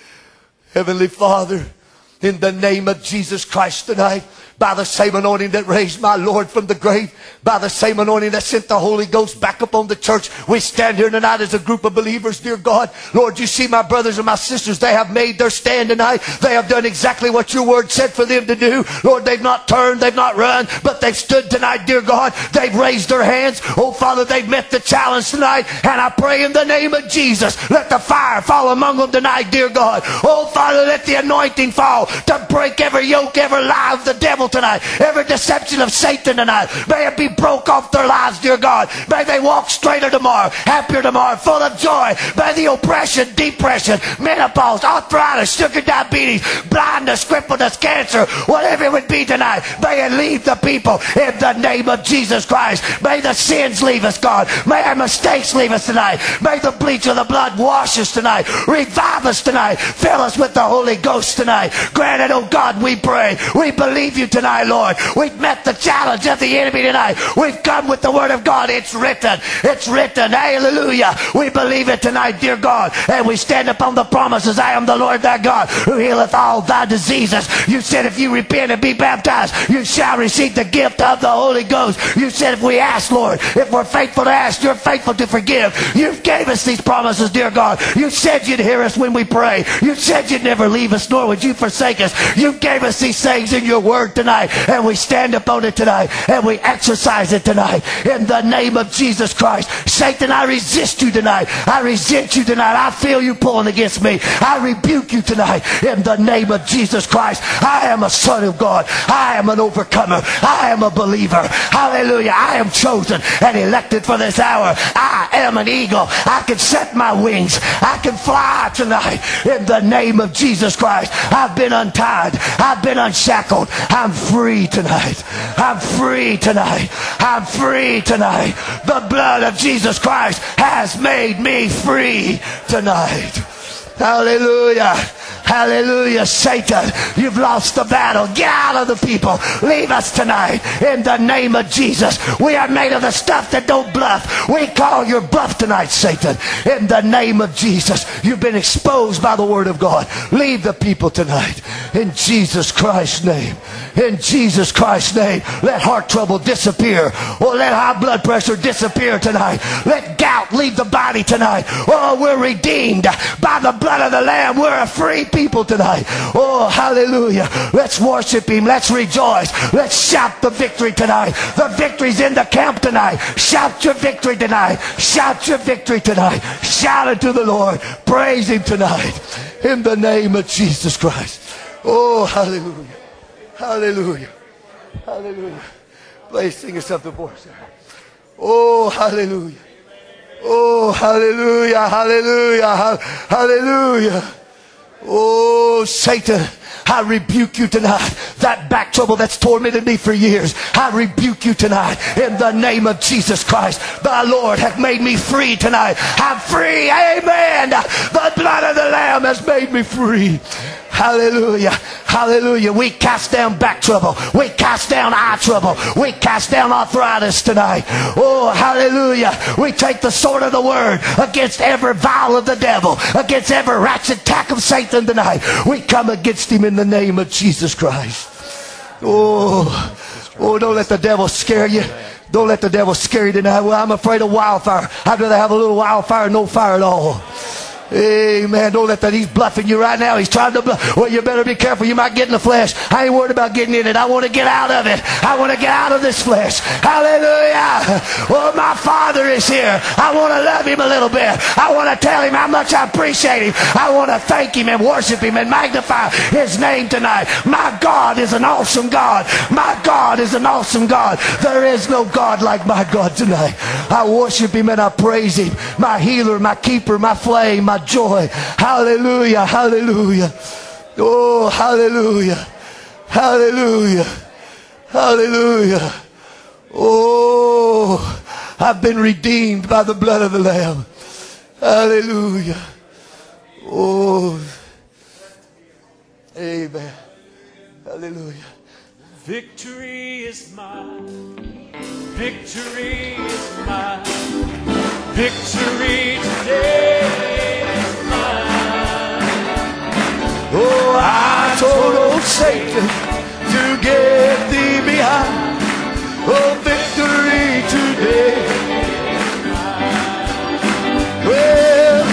Heavenly Father, in the name of Jesus Christ tonight, by the same anointing that raised my Lord from the grave, by the same anointing that sent the Holy Ghost back upon the church, we stand here tonight as a group of believers, dear God. Lord, you see my brothers and my sisters, they have made their stand tonight. They have done exactly what your word said for them to do. Lord, they've not turned, they've not run, but they've stood tonight, dear God. They've raised their hands. Oh, Father, they've met the challenge tonight, and I pray in the name of Jesus, let the fire fall among them tonight, dear God. Oh, Father, let the anointing fall to break every yoke, every lie of the devil tonight, every deception of Satan tonight. May it be broke off their lives, dear God. May they walk straighter tomorrow, happier tomorrow, full of joy. May the oppression, depression, menopause, arthritis, sugar diabetes, blindness, crippleness, cancer, whatever it would be tonight, may it leave the people in the name of Jesus Christ. May the sins leave us, God. May our mistakes leave us tonight. May the bleach of the blood wash us tonight. Revive us tonight. Fill us with the Holy Ghost tonight. Grant it, oh God, we pray. We believe you tonight, Lord. We've met the challenge of the enemy tonight. We've come with the word of God. It's written. It's written. Hallelujah. We believe it tonight, dear God. And we stand upon the promises. I am the Lord thy God who healeth all thy diseases. You said if you repent and be baptized, you shall receive the gift of the Holy Ghost. You said if we ask, Lord, if we're faithful to ask, you're faithful to forgive. You gave us these promises, dear God. You said you'd hear us when we pray. You said you'd never leave us, nor would you forsake us. You gave us these things in your word tonight, and we stand upon it tonight, and we exercise it tonight in the name of Jesus Christ. Satan, I resist you tonight. I resent you tonight. I feel you pulling against me. I rebuke you tonight in the name of Jesus Christ. I am a son of God. I am an overcomer. I am a believer. Hallelujah. I am chosen and elected for this hour. I am an eagle. I can set my wings. I can fly tonight in the name of Jesus Christ. I've been untied. I've been unshackled. I'm free tonight. I'm free tonight. I'm free tonight. The blood of Jesus Christ has made me free tonight. Hallelujah. Hallelujah. Satan, you've lost the battle. Get out of the people. Leave us tonight in the name of Jesus. We are made of the stuff that don't bluff. We call your bluff tonight, Satan, in the name of Jesus. You've been exposed by the word of God. Leave the people tonight in Jesus Christ's name. In Jesus Christ's name. Let heart trouble disappear. Or let high blood pressure disappear tonight. Let gout leave the body tonight. Oh, we're redeemed by the blood of the Lamb. We're a free people tonight. Oh, hallelujah. Let's worship him. Let's rejoice. Let's shout the victory tonight. The victory's in the camp tonight. Shout your victory tonight. Shout your victory tonight. Shout it to the Lord. Praise him tonight in the name of Jesus Christ. Oh, hallelujah. Hallelujah. Hallelujah. Please sing us something for us. Oh, hallelujah. Oh, hallelujah. Hallelujah. Hallelujah. Oh, Oh, Satan, I rebuke you tonight. That back trouble that's tormented me for years, I rebuke you tonight in the name of Jesus Christ. The Lord hath made me free tonight. I'm free. Amen. The blood of the Lamb has made me free. Hallelujah. Hallelujah. We cast down back trouble. We cast down eye trouble. We cast down arthritis tonight. Oh, hallelujah. We take the sword of the word against every vial of the devil, against every ratchet attack of Satan tonight. We come against him in the name of Jesus Christ. Oh, oh, don't let the devil scare you. Don't let the devil scare you tonight. Well, I'm afraid of wildfire. I'd rather have a little wildfire than no fire at all. Amen. Don't let that. He's bluffing you right now. He's trying to bluff. Well, you better be careful. You might get in the flesh. I ain't worried about getting in it. I want to get out of it. I want to get out of this flesh. Hallelujah. Oh, my Father is here. I want to love him a little bit. I want to tell him how much I appreciate him. I want to thank him and worship him and magnify his name tonight. My God is an awesome God. My God is an awesome God. There is no God like my God tonight. I worship him and I praise him. My healer, my keeper, my flame, my joy. Hallelujah. Hallelujah. Oh, hallelujah. Hallelujah. Hallelujah. Oh, I've been redeemed by the blood of the Lamb. Hallelujah. Oh, amen. Hallelujah. Victory is mine. Victory is mine. Victory today is mine. Oh, I told old Satan to get thee behind. Oh, victory today. Well,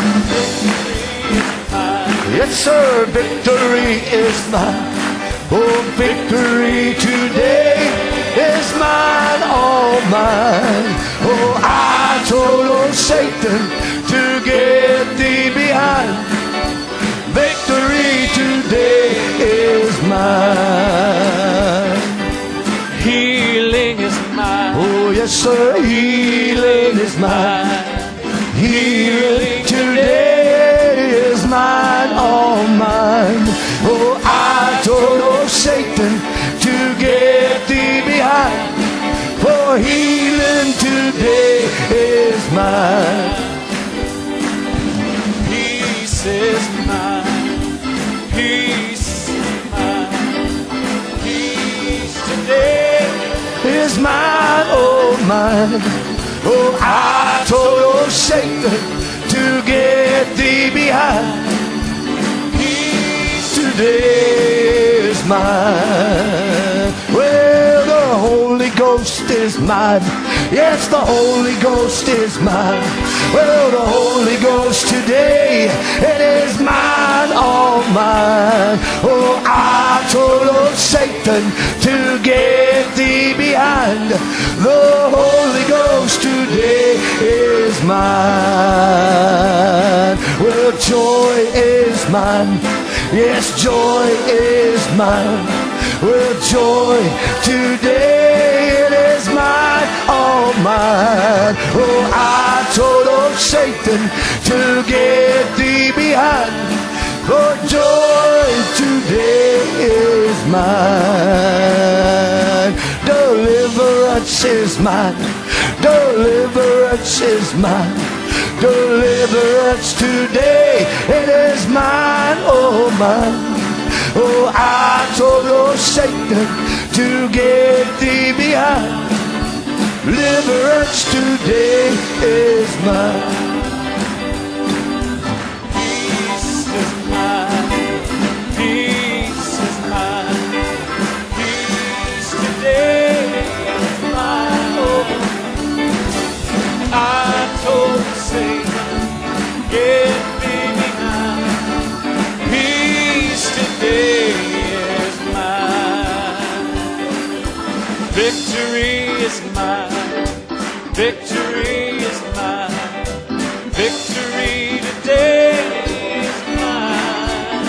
yes, sir, victory is mine. Oh, victory today is mine, all mine. Oh, I told old Satan to get thee behind. Victory today is mine. Healing is mine. Oh, yes, sir, healing is mine. Healing today is mine, all mine. Oh, I told old Satan to get thee behind. For healing today is mine. Peace is mine. Peace is mine. Peace today is mine, oh mine. Oh, I told old Satan to get thee behind. Peace today is mine. Well, the Holy Ghost is mine. Yes, the Holy Ghost is mine. Well, the Holy Ghost today, it is mine, all mine. Oh, I told old Satan to get thee behind. The Holy Ghost today is mine. Well, joy is mine. Yes, joy is mine. Well, joy today, it is mine, all mine. Oh, I told old Satan to get thee behind. For joy today is mine. Deliverance is mine. Deliverance is mine. Deliverance today, it is mine, oh mine. Oh, I told old Satan to get thee behind. Deliverance today is mine. Peace is mine. Peace is mine. Peace today is mine. Oh, I told Satan, get thee behind. Peace today is mine. Victory is mine. Victory is mine. Victory today is mine.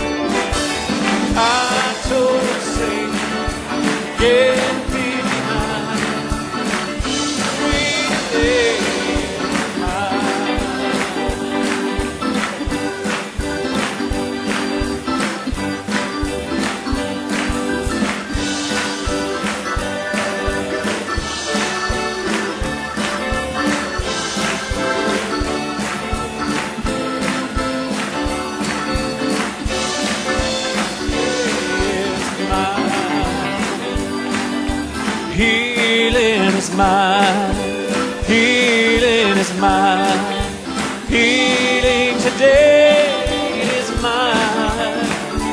I told Satan, get thee behind. Victory today is mine. mine. Healing is mine. Healing today is mine.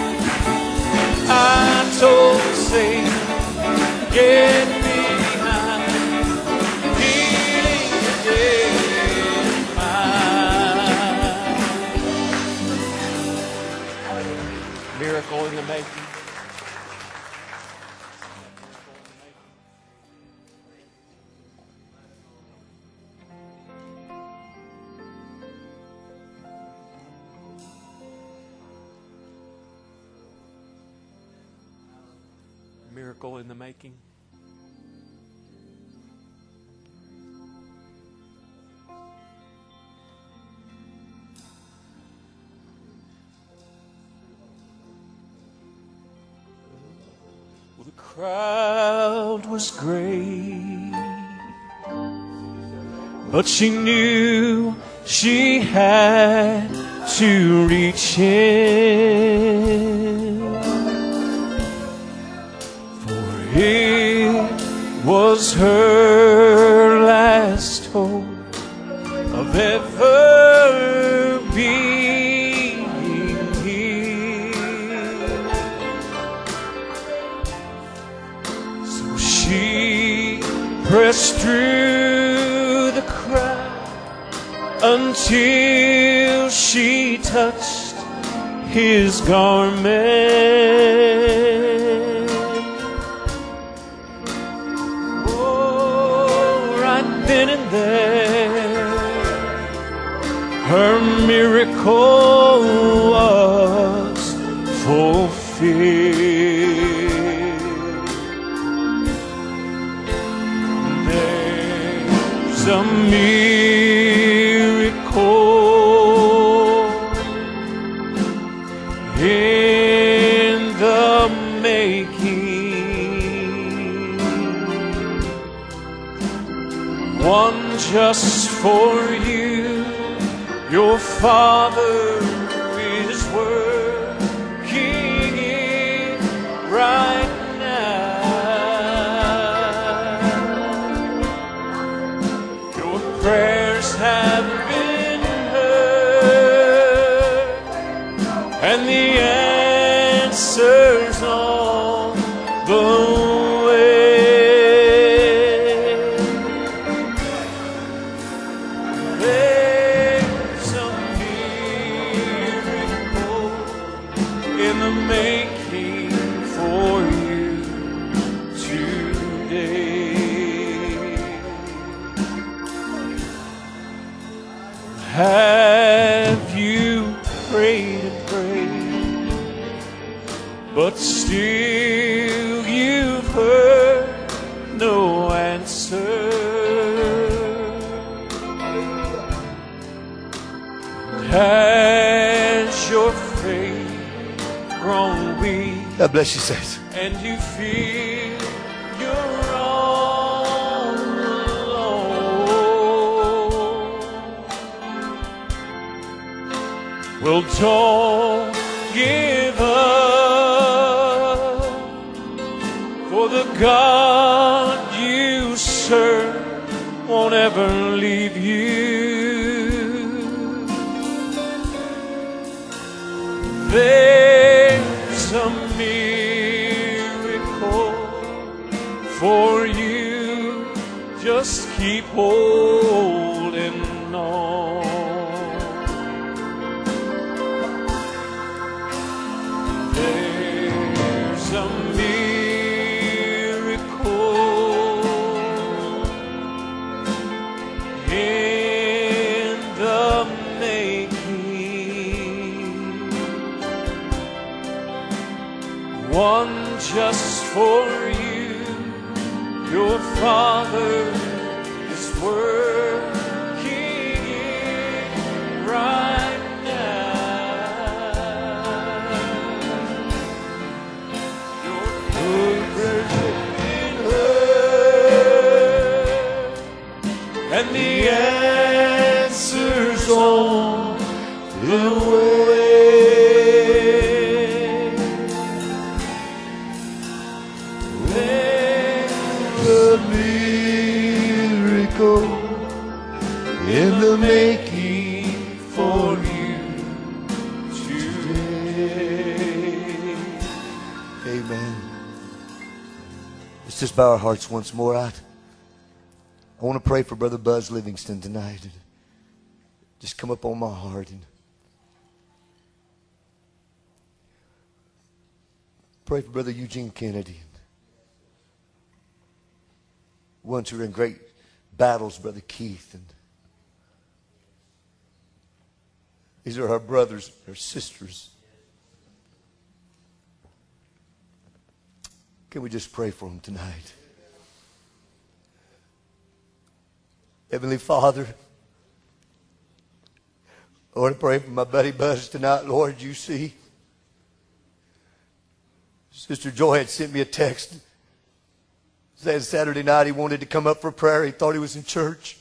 I told Satan, get behind. Healing today is mine. Miracle in the making. Miracle in the making. Well, the crowd was great, but she knew she had to reach Him. It was her last hope of ever being healed. So she pressed through the crowd until she touched His garment. Then and there, her miracle was fulfilled. There's a miracle in the making. One just for you, your Father is working it right now. Your prayers have been heard, and the answer's on the way. Have you prayed and prayed, but still you've heard no answer? Has your faith grown weak? God bless you, saints. And you feel you're all alone? Well, don't give up, for the God you serve won't ever leave you. There's a miracle for you. Just keep holding on. There's a miracle in the making. One just for you, your Father is working it right now. Your prayers have been heard, and the answer's on the way. There's a miracle Let's just bow our hearts once more out. I want to pray for Brother Buzz Livingston tonight. Just come up on my heart and pray for Brother Eugene Kennedy. Ones who are in great battles, Brother Keith. And these are our brothers, our sisters. Can we just pray for them tonight? Heavenly Father, I want to pray for my buddy Buzz tonight. Lord, you see. Sister Joy had sent me a text. Said Saturday night he wanted to come up for prayer. He thought he was in church.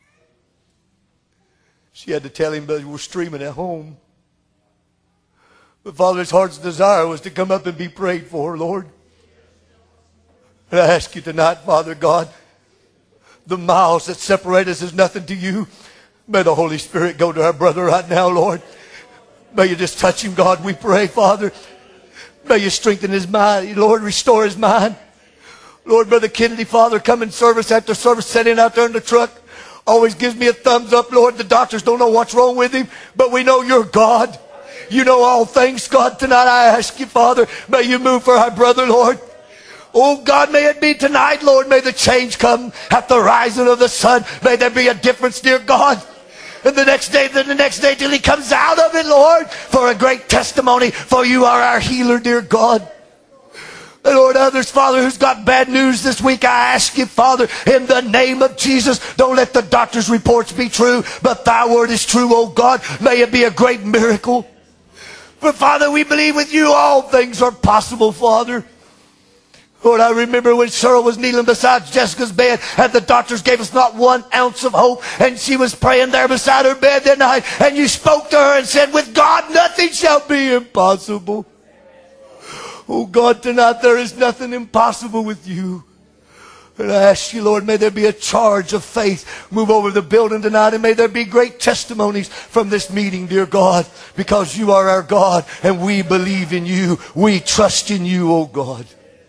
She had to tell him, but we're streaming at home. But Father, his heart's desire was to come up and be prayed for, Lord. And I ask you tonight, Father God, the miles that separate us is nothing to you. May the Holy Spirit go to our brother right now, Lord. May you just touch him, God, we pray, Father. May you strengthen his mind, Lord, restore his mind. Lord, Brother Kennedy, Father, come in service after service, sitting out there in the truck. Always gives me a thumbs up, Lord. The doctors don't know what's wrong with him, but we know you're God. You know all things, God. Tonight I ask you, Father, may you move for our brother, Lord. Oh, God, may it be tonight, Lord. May the change come at the rising of the sun. May there be a difference, dear God. And the next day, then the next day till he comes out of it, Lord, for a great testimony. For you are our healer, dear God. And Lord, others, Father, who's got bad news this week, I ask you, Father, in the name of Jesus, don't let the doctor's reports be true, but thy word is true, oh God. May it be a great miracle. But Father, we believe with you all things are possible, Father. Lord, I remember when Cheryl was kneeling beside Jessica's bed and the doctors gave us not one ounce of hope, and she was praying there beside her bed that night, and you spoke to her and said, with God nothing shall be impossible. Oh God, tonight there is nothing impossible with you. And I ask you, Lord, may there be a charge of faith move over the building tonight, and may there be great testimonies from this meeting, dear God, because you are our God and we believe in you. We trust in you, oh God.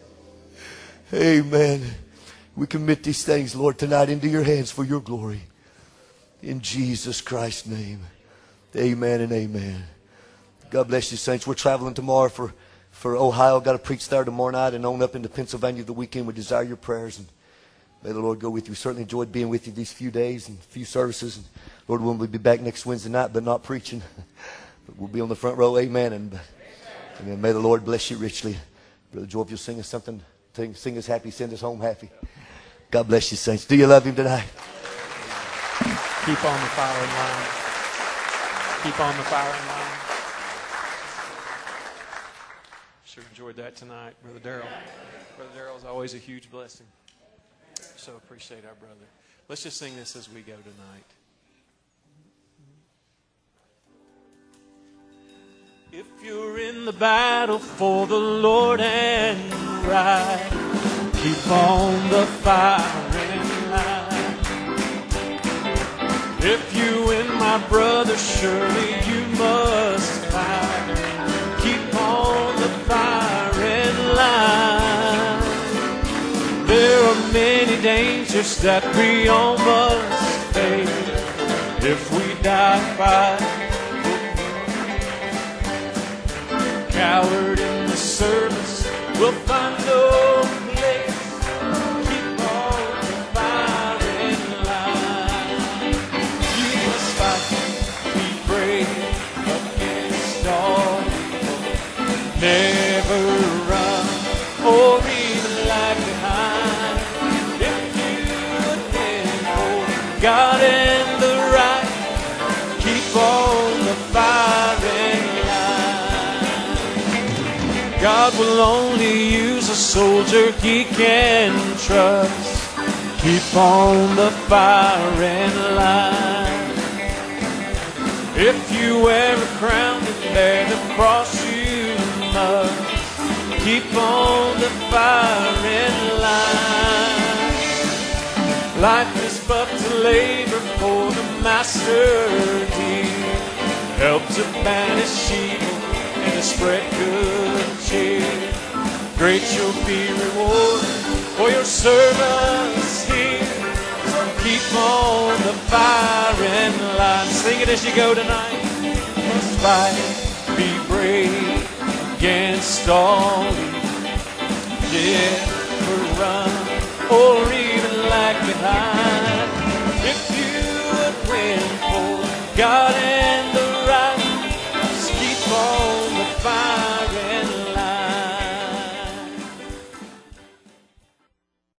Amen. We commit these things, Lord, tonight into your hands for your glory. In Jesus Christ's name. Amen and amen. God bless you, saints. We're traveling tomorrow for, for Ohio. Got to preach there tomorrow night and on up into Pennsylvania the weekend. We desire your prayers, and may the Lord go with you. We certainly enjoyed being with you these few days and few services. And Lord willing, we'll be back next Wednesday night, but not preaching. But we'll be on the front row. Amen. And amen. May the Lord bless you richly. Brother Joe, if you'll sing us something. Sing us happy, send us home happy. God bless you, saints. Do you love him tonight? Keep on the firing line. Keep on the firing line. Sure enjoyed that tonight, Brother Darrell. Brother Darrell is always a huge blessing. So appreciate our brother. Let's just sing this as we go tonight. If you're in the battle for the Lord and right, keep on the firing line. If you win, my brother, surely you must fight. Keep on the firing line. There are many dangers that we all must face if we die fighting. Coward in the service will find no place. Keep on the firing line. You must fight, be brave against all evil. Never run or even lag behind. If you depend on God and the right, keep on the firing line. God will only use a soldier he can trust. Keep on the firing line. If you wear a crown and bear the cross, you must keep on the firing line. Life is but to labor for the master dear. Help to banish evil and to spread good cheer. Great shall be rewarded for your servants here. Keep on the firing line. Sing it as you go tonight. Must fight, be brave against all evil. Never run or even lag behind. If you would win for God and the